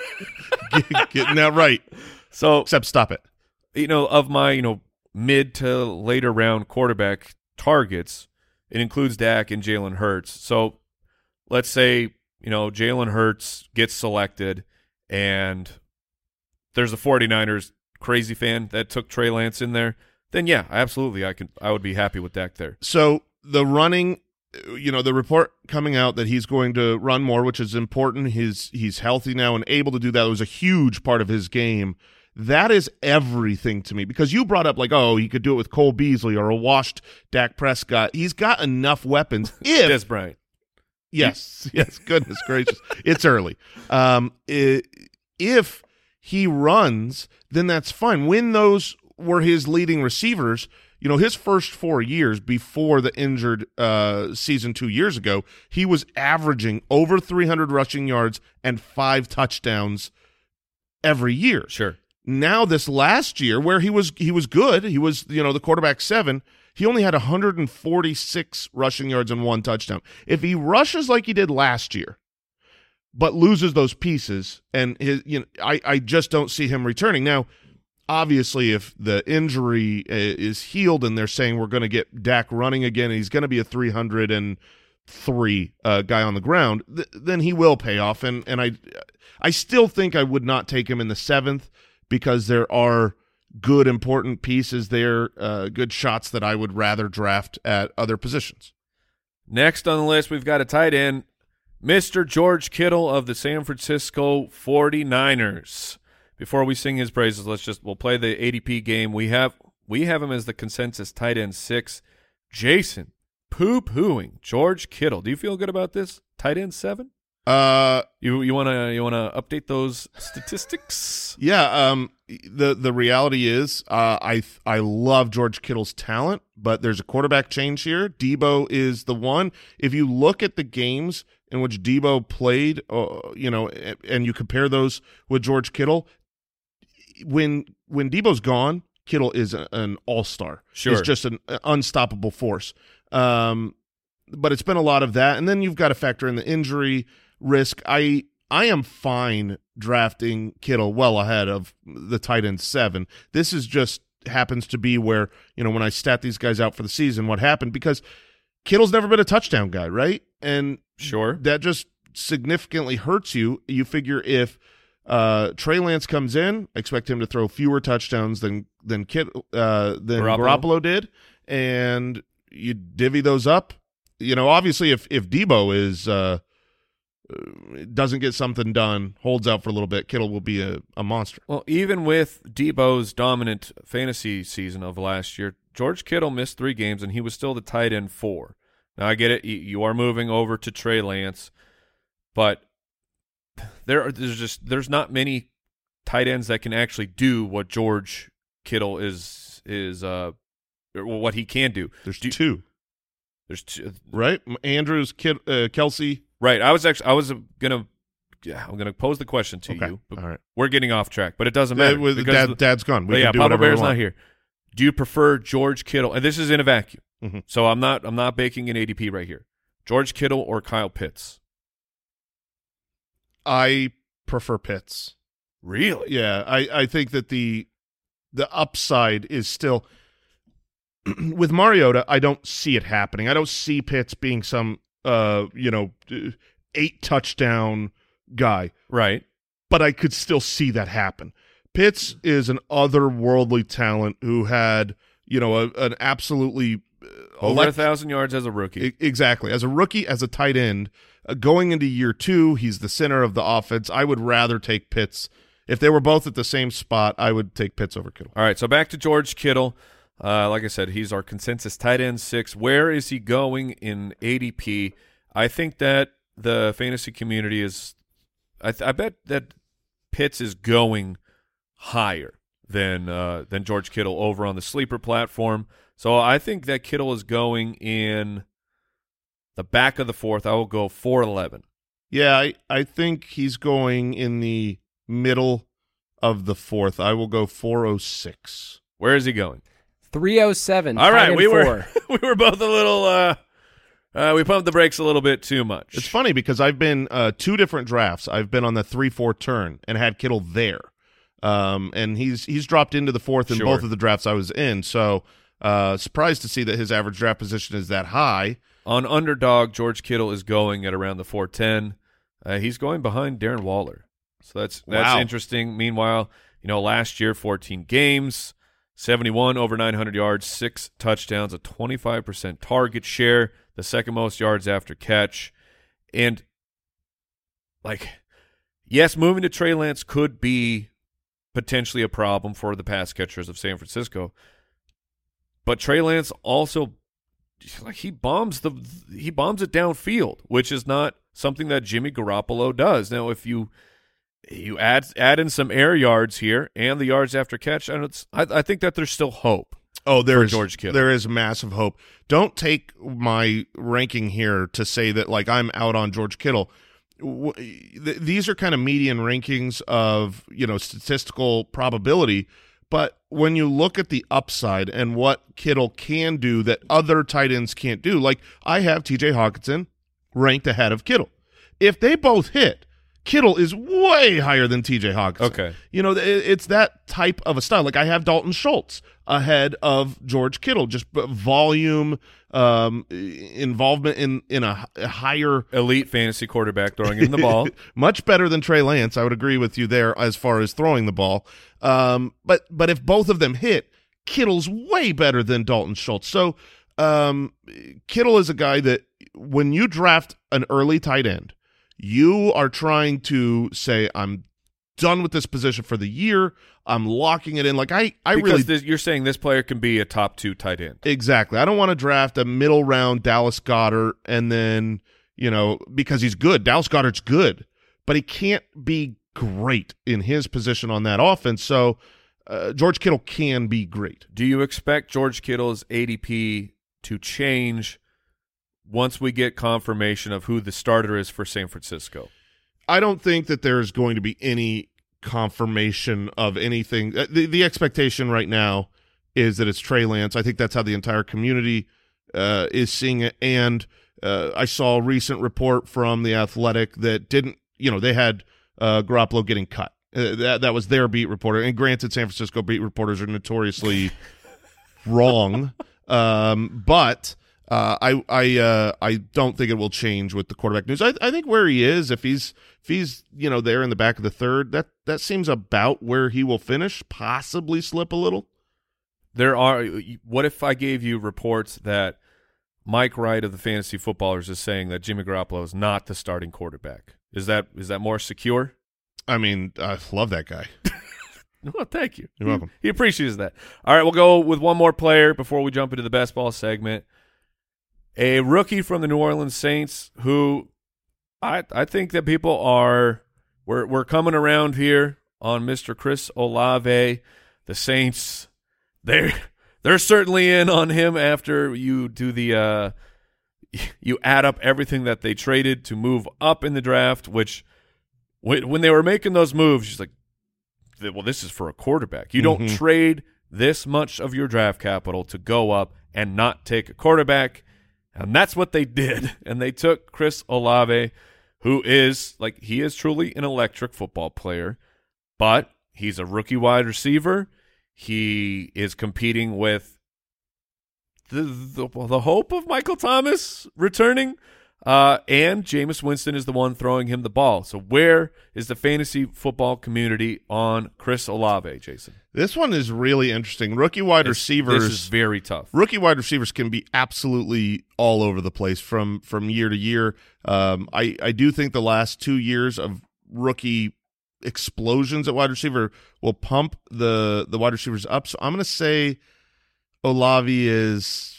Get, getting that right. So Except stop it. you know, of my, you know, mid to later round quarterback targets, it includes Dak and Jalen Hurts. So let's say, you know, Jalen Hurts gets selected and there's a 49ers crazy fan that took Trey Lance in there, then yeah, absolutely I could I would be happy with Dak there. So the running, you know, the report coming out that he's going to run more, which is important. He's he's healthy now and able to do that. It was a huge part of his game. That is everything to me, because you brought up like, oh, he could do it with Cole Beasley or a washed Dak Prescott. He's got enough weapons. If Des Bryant. Yes, yes, goodness gracious. It's early. Um, i- if he runs, then that's fine. When those were his leading receivers, you know, his first four years before the injured uh, season two years ago, he was averaging over three hundred rushing yards and five touchdowns every year. Sure. Now this last year, where he was he was good, he was, you know, the quarterback seven, he only had one hundred forty-six rushing yards and one touchdown. If he rushes like he did last year, but loses those pieces, and his, you know, I, I just don't see him returning. Now, obviously, if the injury uh, is healed and they're saying we're going to get Dak running again, and he's going to be a three hundred three uh, guy on the ground, th- then he will pay off. And and I I still think I would not take him in the seventh, because there are good, important pieces there, uh, good shots that I would rather draft at other positions. Next on the list, we've got a tight end, Mister George Kittle of the San Francisco forty-niners. Before we sing his praises, let's just we'll play the A D P game. We have we have him as the consensus tight end six. Jason, poo-pooing George Kittle. Do you feel good about this? Tight end seven? Uh, You you wanna you wanna update those statistics? Yeah, um, the the reality is, uh, I I love George Kittle's talent, but there's a quarterback change here. Debo is the one. If you look at the games in which Debo played, uh, you know, and you compare those with George Kittle, when when Debo's gone, Kittle is a, an all-star. Sure. He's just an unstoppable force. Um, but it's been a lot of that, and then you've got to factor in the injury risk. I I am fine drafting Kittle well ahead of the tight end seven. This is just happens to be where, you know, when I stat these guys out for the season, what happened, because Kittle's never been a touchdown guy, right? And Sure. that just significantly hurts you. You figure if uh, Trey Lance comes in, expect him to throw fewer touchdowns than than Kit, uh, than Garoppolo. Garoppolo did, and you divvy those up. You know, obviously, if if Debo is uh, doesn't get something done, holds out for a little bit, Kittle will be a, a monster. Well, even with Debo's dominant fantasy season of last year, George Kittle missed three games, and he was still the tight end four. Now, I get it. You, you are moving over to Trey Lance, but there are, there's just there's not many tight ends that can actually do what George Kittle is is uh or what he can do. There's do, two, There's two, right? Andrews, Kid, uh, Kelsey. right. I was actually I was gonna yeah, I'm gonna pose the question to Okay. you. But All right. we're getting off track, but it doesn't matter. Dad, with- because Dad, the- Dad's gone. We But can yeah, do Papa whatever we Bear's want. not here. Do you prefer George Kittle? And this is in a vacuum, Mhm. so I'm not I'm not baking an A D P right here. George Kittle or Kyle Pitts? I prefer Pitts. Really? Yeah, I, I think that the the upside is still with Mariota. I don't see it happening. I don't see Pitts being some uh you know eight touchdown guy. Right. But I could still see that happen. Pitts is an otherworldly talent who had you know a, an absolutely uh, over elect- a thousand yards as a rookie. I- exactly as a rookie, as a tight end. Uh, going into year two, he's the center of the offense. I would rather take Pitts. If they were both at the same spot, I would take Pitts over Kittle. All right, so back to George Kittle. Uh, like I said, he's our consensus tight end six. Where is he going in A D P? I think that the fantasy community is I, th- – I bet that Pitts is going higher than uh, than George Kittle over on the sleeper platform. So I think that Kittle is going in the back of the fourth. I will go four eleven. Yeah, I, I think he's going in the middle of the fourth. I will go four oh six. Where is he going? three oh seven. All right, we four. were we were both a little uh, uh, we pumped the brakes a little bit too much. It's funny because I've been uh, two different drafts. I've been on the three four turn and had Kittle there, um, and he's he's dropped into the fourth in Sure. both of the drafts I was in. So uh, surprised to see that his average draft position is that high. On Underdog, George Kittle is going at around the four ten. Uh, he's going behind Darren Waller, so that's that's Wow. interesting. Meanwhile, you know, last year fourteen games. seventy-one over nine hundred yards, six touchdowns, a twenty-five percent target share, the second most yards after catch. And, like, yes, moving to Trey Lance could be potentially a problem for the pass catchers of San Francisco. But Trey Lance also, like, he bombs the he bombs it downfield, which is not something that Jimmy Garoppolo does. Now, if you You add add in some air yards here and the yards after catch, and it's I, I think that there's still hope. Oh, there for is George Kittle. There is massive hope. Don't take my ranking here to say that like I'm out on George Kittle. W- th- these are kind of median rankings of you know statistical probability, but when you look at the upside and what Kittle can do that other tight ends can't do, like I have T J Hawkinson ranked ahead of Kittle. If they both hit, Kittle is way higher than T J Hawkinson. Okay. You know, it, it's that type of a style. Like I have Dalton Schultz ahead of George Kittle, just volume, um, involvement in, in a, a higher. Elite fantasy quarterback throwing him the ball. Much better than Trey Lance. I would agree with you there as far as throwing the ball. Um, but, but if both of them hit, Kittle's way better than Dalton Schultz. So um, Kittle is a guy that when you draft an early tight end, you are trying to say, I'm done with this position for the year. I'm locking it in. Like I, I because really this, you're saying this player can be a top two tight end. Exactly. I don't want to draft a middle round Dallas Goedert and then, you know, because he's good. Dallas Goedert's good, but he can't be great in his position on that offense. So uh, George Kittle can be great. Do you expect George Kittle's A D P to change once we get confirmation of who the starter is for San Francisco? I don't think that there's going to be any confirmation of anything. The, the expectation right now is that it's Trey Lance. I think that's how the entire community uh, is seeing it. And uh, I saw a recent report from The Athletic that didn't, you know, they had uh, Garoppolo getting cut. Uh, that, that was their beat reporter. And granted, San Francisco beat reporters are notoriously wrong. Um, but uh, I I uh, I don't think it will change with the quarterback news. I, I think where he is, if he's if he's you know there in the back of the third, that that seems about where he will finish. Possibly slip a little. There are. What if I gave you reports that Mike Wright of the Fantasy Footballers is saying that Jimmy Garoppolo is not the starting quarterback? Is that is that more secure? I mean, I love that guy. Well, thank you. You're welcome. He appreciates that. All right, we'll go with one more player before we jump into the best ball segment. A rookie from the New Orleans Saints who I I think that people are we're we're coming around here on Mister Chris Olave. The Saints, they're they're certainly in on him after you do the uh, you add up everything that they traded to move up in the draft, which when they were making those moves, she's like, well, this is for a quarterback. You don't Mm-hmm. trade this much of your draft capital to go up and not take a quarterback. And that's what they did. And they took Chris Olave, who is like he is truly an electric football player, but he's a rookie wide receiver. He is competing with the the, the hope of Michael Thomas returning, uh, and Jameis Winston is the one throwing him the ball. So where is the fantasy football community on Chris Olave, Jason? This one is really interesting. Rookie wide This- receivers. This is very tough. Rookie wide receivers can be absolutely all over the place from from year to year. Um, I I do think the last two years of rookie explosions at wide receiver will pump the the wide receivers up. So I'm going to say Olave is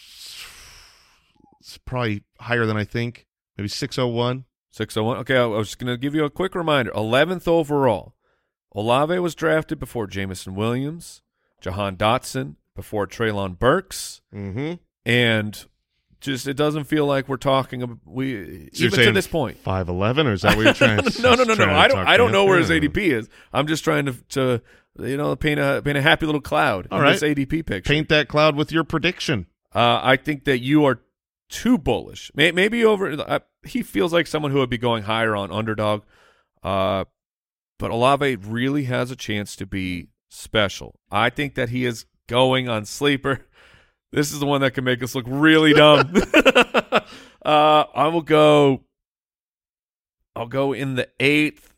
it's probably higher than I think. Maybe six oh one. six oh one. Okay, I was going to give you a quick reminder. eleventh overall. Olave was drafted before Jamison Williams, Jahan Dotson, before Treylon Burks, Mm-hmm. and just it doesn't feel like we're talking about we So you're even to saying this point. five eleven, or is that what you're trying to no, no, no, no. trying to I don't. talk I don't to? know where his A D P is. I'm just trying to, to you know, paint a paint a happy little cloud All in right. this A D P picture. Paint that cloud with your prediction. Uh, I think that you are too bullish. May, maybe over. Uh, he feels like someone who would be going higher on underdog. Uh, but Olave really has a chance to be special. I think that he is going on sleeper. This is the one that can make us look really dumb. uh, I will go. I'll go in the eighth.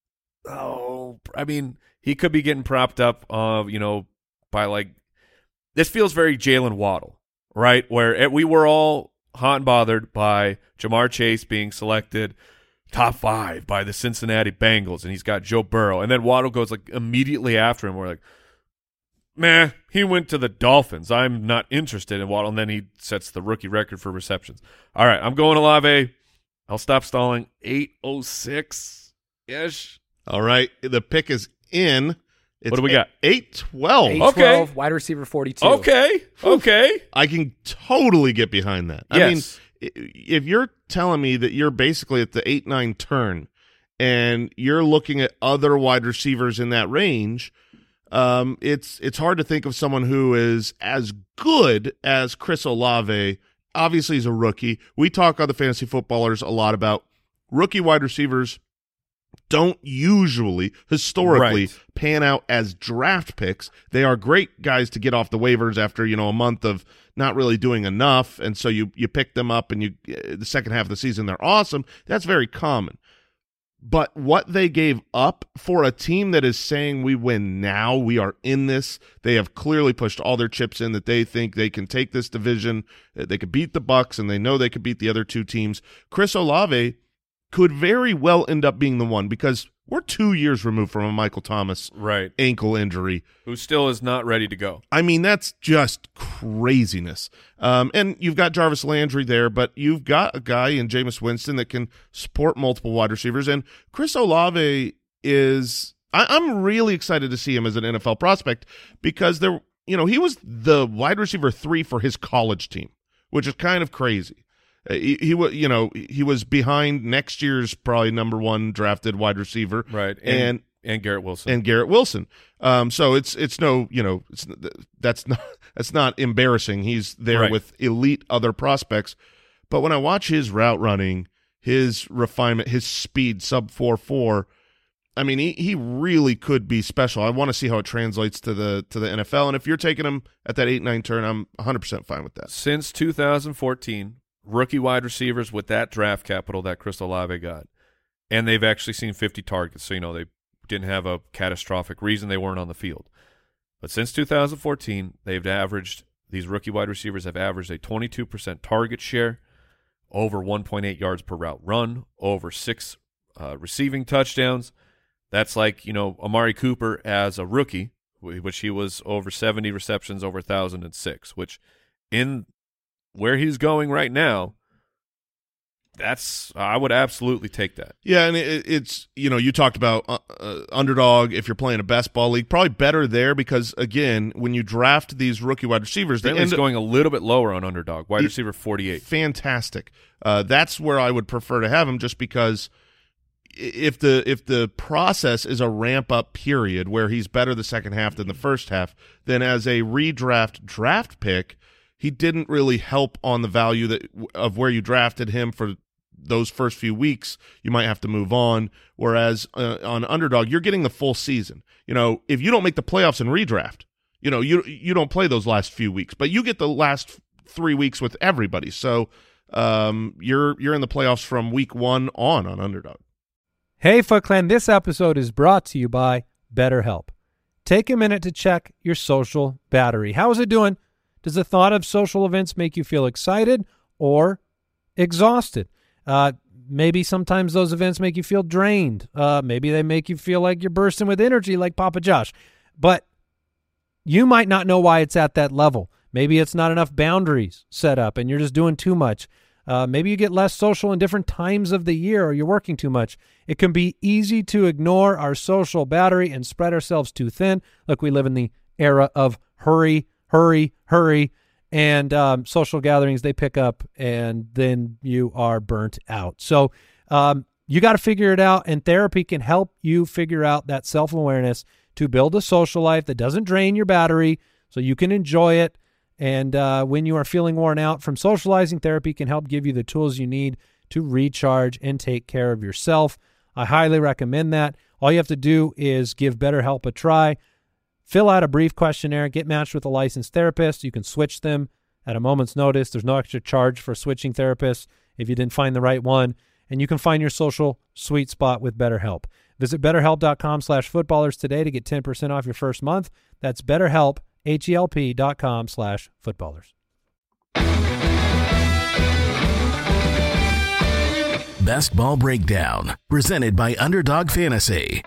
Oh, I mean, he could be getting propped up, uh, you know, by like. This feels very Jalen Waddle, right? Where we were all hot and bothered by Jamar Chase being selected top five by the Cincinnati Bengals, and he's got Joe Burrow, and then Waddle goes like immediately after him. We're like, meh, he went to the Dolphins. I'm not interested in Waddle, and then he sets the rookie record for receptions. All right, I'm going Olave. I'll stop stalling. eight oh six ish. All right, the pick is in. It's What do we got? eight twelve. eight Okay. twelve, wide receiver forty-two. Okay, okay. I can totally get behind that. I mean, Yes. i- if you're telling me that you're basically at the eight nine turn and you're looking at other wide receivers in that range, um, it's it's hard to think of someone who is as good as Chris Olave. Obviously, he's a rookie. We talk on the Fantasy Footballers a lot about rookie wide receivers don't usually, historically, Right. pan out as draft picks. They are great guys to get off the waivers after, you know, a month of not really doing enough, and so you you pick them up, and you the second half of the season they're awesome. That's very common. But what they gave up for a team that is saying we win now, we are in this, they have clearly pushed all their chips in that they think they can take this division, that they could beat the Bucs, and they know they could beat the other two teams. Chris Olave could very well end up being the one, because we're two years removed from a Michael Thomas Right. ankle injury. Who still is not ready to go. I mean, that's just craziness. Um, and you've got Jarvis Landry there, but you've got a guy in Jameis Winston that can support multiple wide receivers. And Chris Olave is I, I'm really excited to see him as an N F L prospect, because there, you know, he was the wide receiver three for his college team, which is kind of crazy. Uh, he, he was, you know, he was behind next year's probably number one drafted wide receiver, Right. And And, and Garrett Wilson. and Garrett Wilson. Um, so it's it's no, you know, it's that's not that's not embarrassing. He's there Right. with elite other prospects. But when I watch his route running, his refinement, his speed, sub four four, I mean, he he really could be special. I want to see how it translates to the to the N F L. And if you're taking him at that eight nine turn, I'm one hundred percent fine with that. Since two thousand fourteen, rookie wide receivers with that draft capital that Chris Olave got, and they've actually seen fifty targets, so you know they didn't have a catastrophic reason they weren't on the field. But since two thousand fourteen, they've averaged, these rookie wide receivers have averaged a twenty-two percent target share, over one point eight yards per route run, over six uh, receiving touchdowns. That's like, you know, Amari Cooper as a rookie, which he was over seventy receptions, over one thousand six, which in where he's going right now, that's I would absolutely take that. Yeah, and it, it's, you know, you talked about uh, uh, underdog if you're playing a best ball league. Probably better there because, again, when you draft these rookie wide receivers, they Bentley's end up going a little bit lower on underdog, wide He- receiver forty-eight. fantastic. Uh, that's where I would prefer to have him, just because if the if the process is a ramp up period where he's better the second half than the first half, then as a redraft draft pick, he didn't really help on the value that of where you drafted him for those first few weeks, you might have to move on. Whereas uh, on Underdog, you're getting the full season. You know, if you don't make the playoffs in redraft, you know, you you don't play those last few weeks, but you get the last three weeks with everybody. So um, you're you're in the playoffs from week one on on Underdog. Hey, Foot Clan, this episode is brought to you by BetterHelp. Take a minute to check your social battery. How is it doing? Does the thought of social events make you feel excited or exhausted? Uh, maybe sometimes those events make you feel drained. Uh, maybe they make you feel like you're bursting with energy like Papa Josh. But you might not know why it's at that level. Maybe it's not enough boundaries set up and you're just doing too much. Uh, maybe you get less social in different times of the year or you're working too much. It can be easy to ignore our social battery and spread ourselves too thin. Look, we live in the era of hurry, hurry, hurry, and um, social gatherings, they pick up and then you are burnt out. So um, you got to figure it out, and therapy can help you figure out that self-awareness to build a social life that doesn't drain your battery so you can enjoy it. And uh, when you are feeling worn out from socializing, therapy can help give you the tools you need to recharge and take care of yourself. I highly recommend that. All you have to do is give BetterHelp a try. Fill out a brief questionnaire, get matched with a licensed therapist. You can switch them at a moment's notice. There's no extra charge for switching therapists if you didn't find the right one. And you can find your social sweet spot with BetterHelp. Visit BetterHelp.com slash footballers today to get ten percent off your first month. That's BetterHelp, H-E-L-P dot com slash footballers. Best Ball Breakdown, presented by Underdog Fantasy.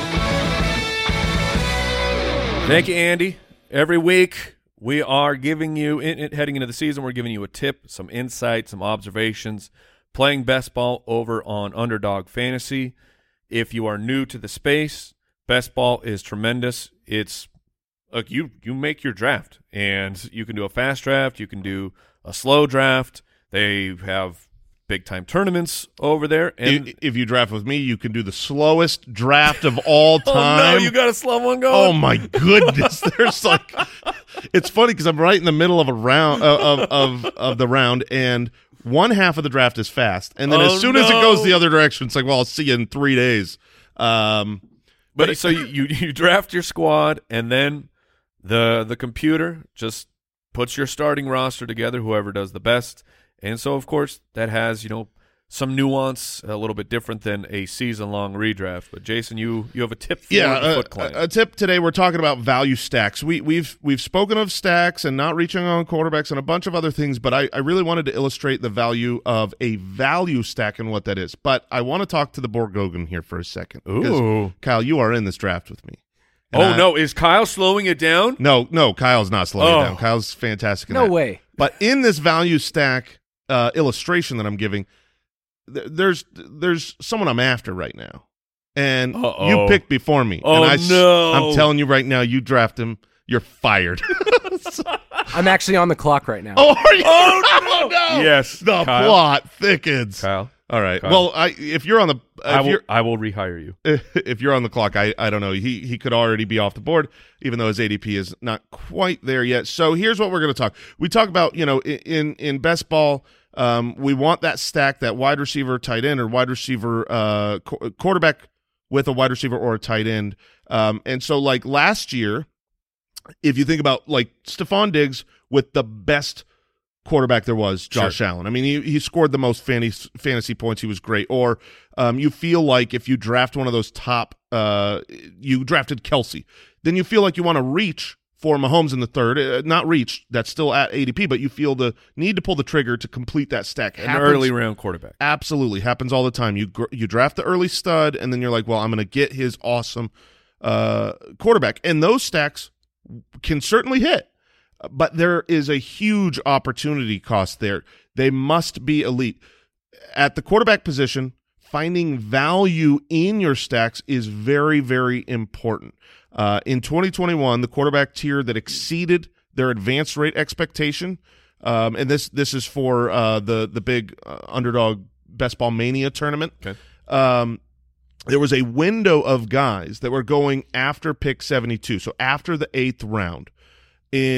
Thank you, Andy. Every week we are giving you, in, in, heading into the season, we're giving you a tip, some insight, some observations, playing best ball over on Underdog Fantasy. If you are new to the space, best ball is tremendous. It's Look, you, you make your draft, and you can do a fast draft. You can do a slow draft. They have big-time tournaments over there. And if, if you draft with me, you can do the slowest draft of all time. Oh, no, you got a slow one going? Oh, my goodness. There's like – it's funny because I'm right in the middle of a round uh, of, of, of the round, and one half of the draft is fast. And then oh, as soon no. as it goes the other direction, it's like, well, I'll see you in three days. Um, but, but so you, you, you draft your squad, and then – The the computer just puts your starting roster together, whoever does the best. And so, of course, that has, you know, some nuance, a little bit different than a season-long redraft. But, Jason, you, you have a tip for yeah, the uh, Foot Clan. A, a tip today, we're talking about value stacks. We, we've we've spoken of stacks and not reaching on quarterbacks and a bunch of other things, but I, I really wanted to illustrate the value of a value stack and what that is. But I want to talk to the Borgogan here for a second. Ooh. Kyle, you are in this draft with me. And oh, I, no. Is Kyle slowing it down? No, no, Kyle's not slowing oh. it down. Kyle's fantastic. In no that. way. But in this value stack uh, illustration that I'm giving, th- there's there's someone I'm after right now. And Uh-oh. you picked before me. Oh, and I, no. I'm telling you right now, you draft him, you're fired. I'm actually on the clock right now. Oh, are you? Oh, no. no. Yes. The Kyle. plot thickens. Kyle. All right. Kyle. Well, I, if you're on the – I will, I will rehire you. If you're on the clock, I, I don't know. He he could already be off the board, even though his A D P is not quite there yet. So here's what we're going to talk. We talk about, you know, in in best ball, um, we want that stack, that wide receiver, tight end, or wide receiver, uh, qu- quarterback with a wide receiver or a tight end. Um, and so like last year, if you think about like Stephon Diggs with the best quarterback there was, Josh sure. Allen. I mean, he, he scored the most fantasy, fantasy points. He was great. Or um, you feel like if you draft one of those top, uh, you drafted Kelsey, then you feel like you want to reach for Mahomes in the third. Uh, not reach, that's still at A D P, but you feel the need to pull the trigger to complete that stack. An Happens, early round quarterback. Absolutely. Happens all the time. You gr- you draft the early stud, and then you're like, well, I'm going to get his awesome uh, quarterback. And those stacks can certainly hit. But there is a huge opportunity cost there. They must be elite. At the quarterback position, finding value in your stacks is very, very important. Uh, in twenty twenty-one, the quarterback tier that exceeded their advance rate expectation, um, and this this is for uh, the, the big uh, Underdog Best Ball Mania tournament, okay. um, there was a window of guys that were going after pick seventy-two, so after the eighth round. In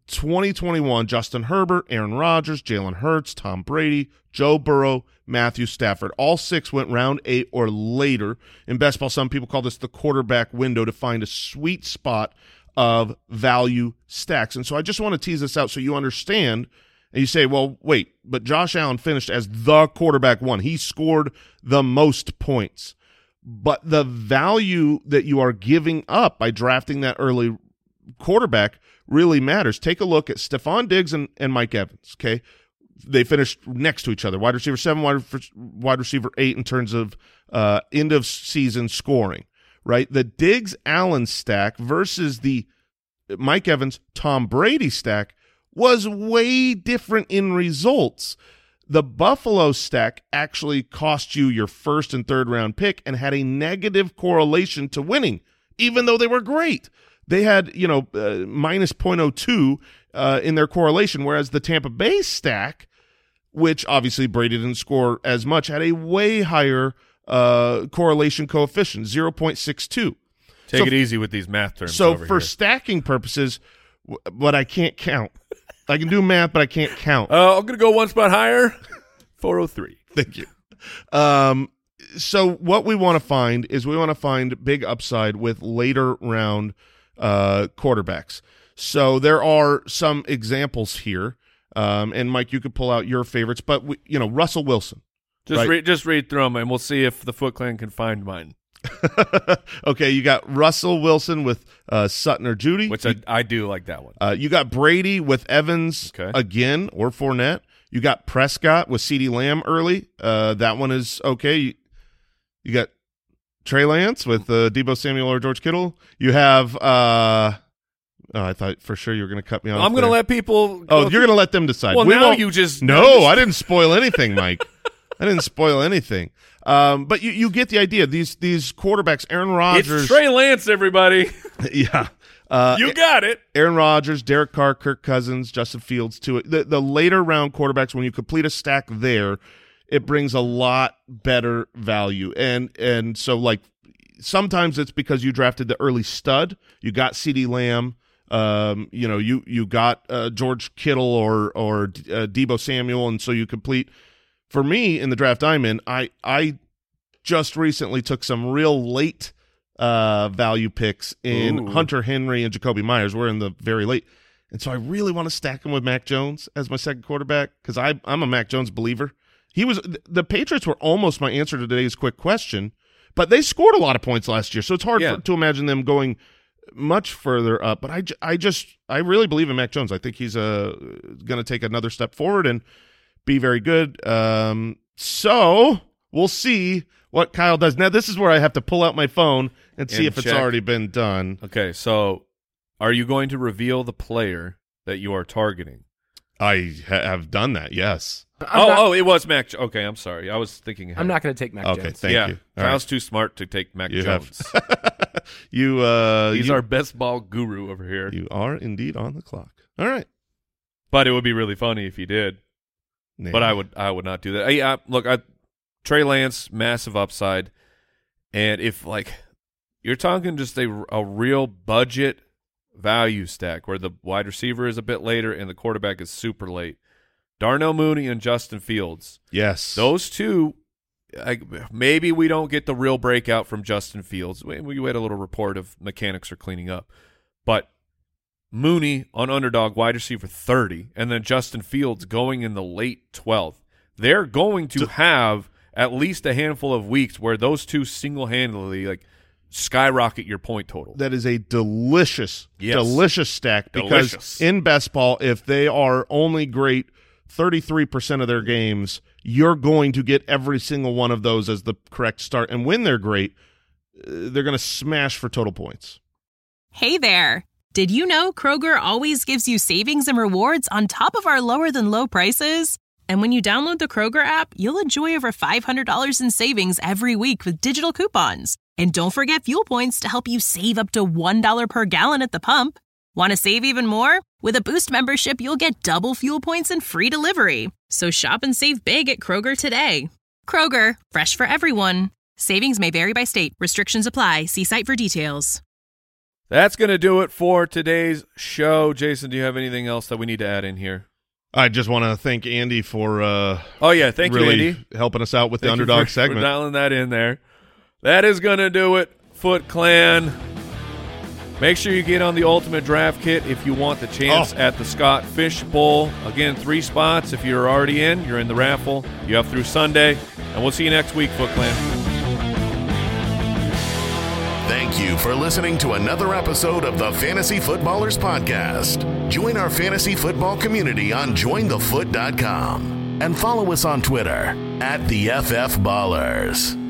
twenty twenty-one, Justin Herbert, Aaron Rodgers, Jalen Hurts, Tom Brady, Joe Burrow, Matthew Stafford. All six went round eight or later. In best ball, some people call this the quarterback window to find a sweet spot of value stacks. And so I just want to tease this out so you understand. And you say, well, wait, but Josh Allen finished as the quarterback one. He scored the most points. But the value that you are giving up by drafting that early quarterback really matters. Take a look at Stephon Diggs and, and Mike Evans, okay? They finished next to each other, wide receiver seven, wide, wide receiver eight in terms of uh, end-of-season scoring, right? The Diggs-Allen stack versus the Mike Evans-Tom Brady stack was way different in results. The Buffalo stack actually cost you your first and third round pick and had a negative correlation to winning, even though they were great. They had, you know, uh, minus zero point zero two uh, in their correlation, whereas the Tampa Bay stack, which obviously Brady didn't score as much, had a way higher uh, correlation coefficient, zero point six two. Take so, it easy with these math terms. So over for here. stacking purposes, but I can't count. I can do math, but I can't count. Uh, I'm going to go one spot higher, four oh three. Thank you. Um, so what we want to find is we want to find big upside with later round uh, quarterbacks. So there are some examples here, um, and Mike, you could pull out your favorites, but we, you know, Russell Wilson. Just right? read, just read through them, and we'll see if the Foot Clan can find mine. Okay, you got Russell Wilson with uh, Sutton or Judy. Which I, I do like that one. Uh, you got Brady with Evans Okay. again, or Fournette. You got Prescott with CeeDee Lamb early. Uh, that one is okay. You, you got Trey Lance with uh, Deebo Samuel or George Kittle. You have uh, oh, I thought for sure you were going to cut me off. I'm going to there. let people Oh, go you're going to let them decide. Well, We now won't- you just No, I didn't spoil anything, Mike. I didn't spoil anything. Um, but you, you get the idea. These these quarterbacks, Aaron Rodgers. It's Trey Lance, everybody. Yeah. Uh, You got it. Aaron Rodgers, Derek Carr, Kirk Cousins, Justin Fields to it. The, the later round quarterbacks, when you complete a stack there, it brings a lot better value. And and so, like, sometimes it's because you drafted the early stud. You got CeeDee Lamb. Um, you know, you you got uh, George Kittle or or uh, Deebo Samuel, and so you complete. For me, in the draft I'm in, I I just recently took some real late uh, value picks in Ooh. Hunter Henry and Jacoby Myers. We're in the very late. And so I really want to stack him with Mac Jones as my second quarterback because I'm a Mac Jones believer. He was the Patriots were almost my answer to today's quick question, but they scored a lot of points last year, so it's hard Yeah. for, to imagine them going much further up. But I, j- I just I really believe in Mac Jones. I think he's uh, going to take another step forward and be very good. Um, so we'll see what Kyle does. Now, this is where I have to pull out my phone and see And if it's check. already been done. Okay, so are you going to reveal the player that you are targeting? I ha- have done that, yes. I'm oh, not, oh, it was Mac. Jo- Okay, I'm sorry. I was thinking. I'm not going to take Mac Okay, Jones. thank yeah, you. All Kyle's right. too smart to take Mac You have- Jones. you, uh, He's you, our best ball guru over here. you are indeed on the clock. All right. But it would be really funny if he did. Nailed But I it. would, I would not do that. I, I, look, I, Trey Lance, massive upside, and if like you're talking just a, a real budget value stack where the wide receiver is a bit later and the quarterback is super late, Darnell Mooney and Justin Fields, Yes. those two. I, maybe we don't get the real breakout from Justin Fields. We, we had a little report of mechanics are cleaning up, but Mooney on underdog wide receiver thirty, and then Justin Fields going in the late twelfth. They're going to have at least a handful of weeks where those two single-handedly like skyrocket your point total. That is a delicious, Yes. delicious stack because Delicious. in best ball, if they are only great thirty-three percent of their games, you're going to get every single one of those as the correct start. And when they're great, uh, they're going to smash for total points. Hey there. Did you know Kroger always gives you savings and rewards on top of our lower than low prices? And when you download the Kroger app, you'll enjoy over five hundred dollars in savings every week with digital coupons. And don't forget fuel points to help you save up to one dollar per gallon at the pump. Want to save even more? With a Boost membership, you'll get double fuel points and free delivery. So shop and save big at Kroger today. Kroger, fresh for everyone. Savings may vary by state. Restrictions apply. See site for details. That's going to do it for today's show. Jason, do you have anything else that we need to add in here? I just want to thank Andy for uh, oh yeah, thank really you, Andy, helping us out with thank the underdog for, segment. For dialing that in there. That is going to do it, Foot Clan. Make sure you get on the Ultimate Draft Kit if you want the chance oh. at the Scott Fish Bowl. Again, three spots. If you're already in, you're in the raffle. You have through Sunday. And we'll see you next week, Foot Clan. Thank you for listening to another episode of the Fantasy Footballers Podcast. Join our fantasy football community on join the foot dot com and follow us on Twitter at the F F Ballers.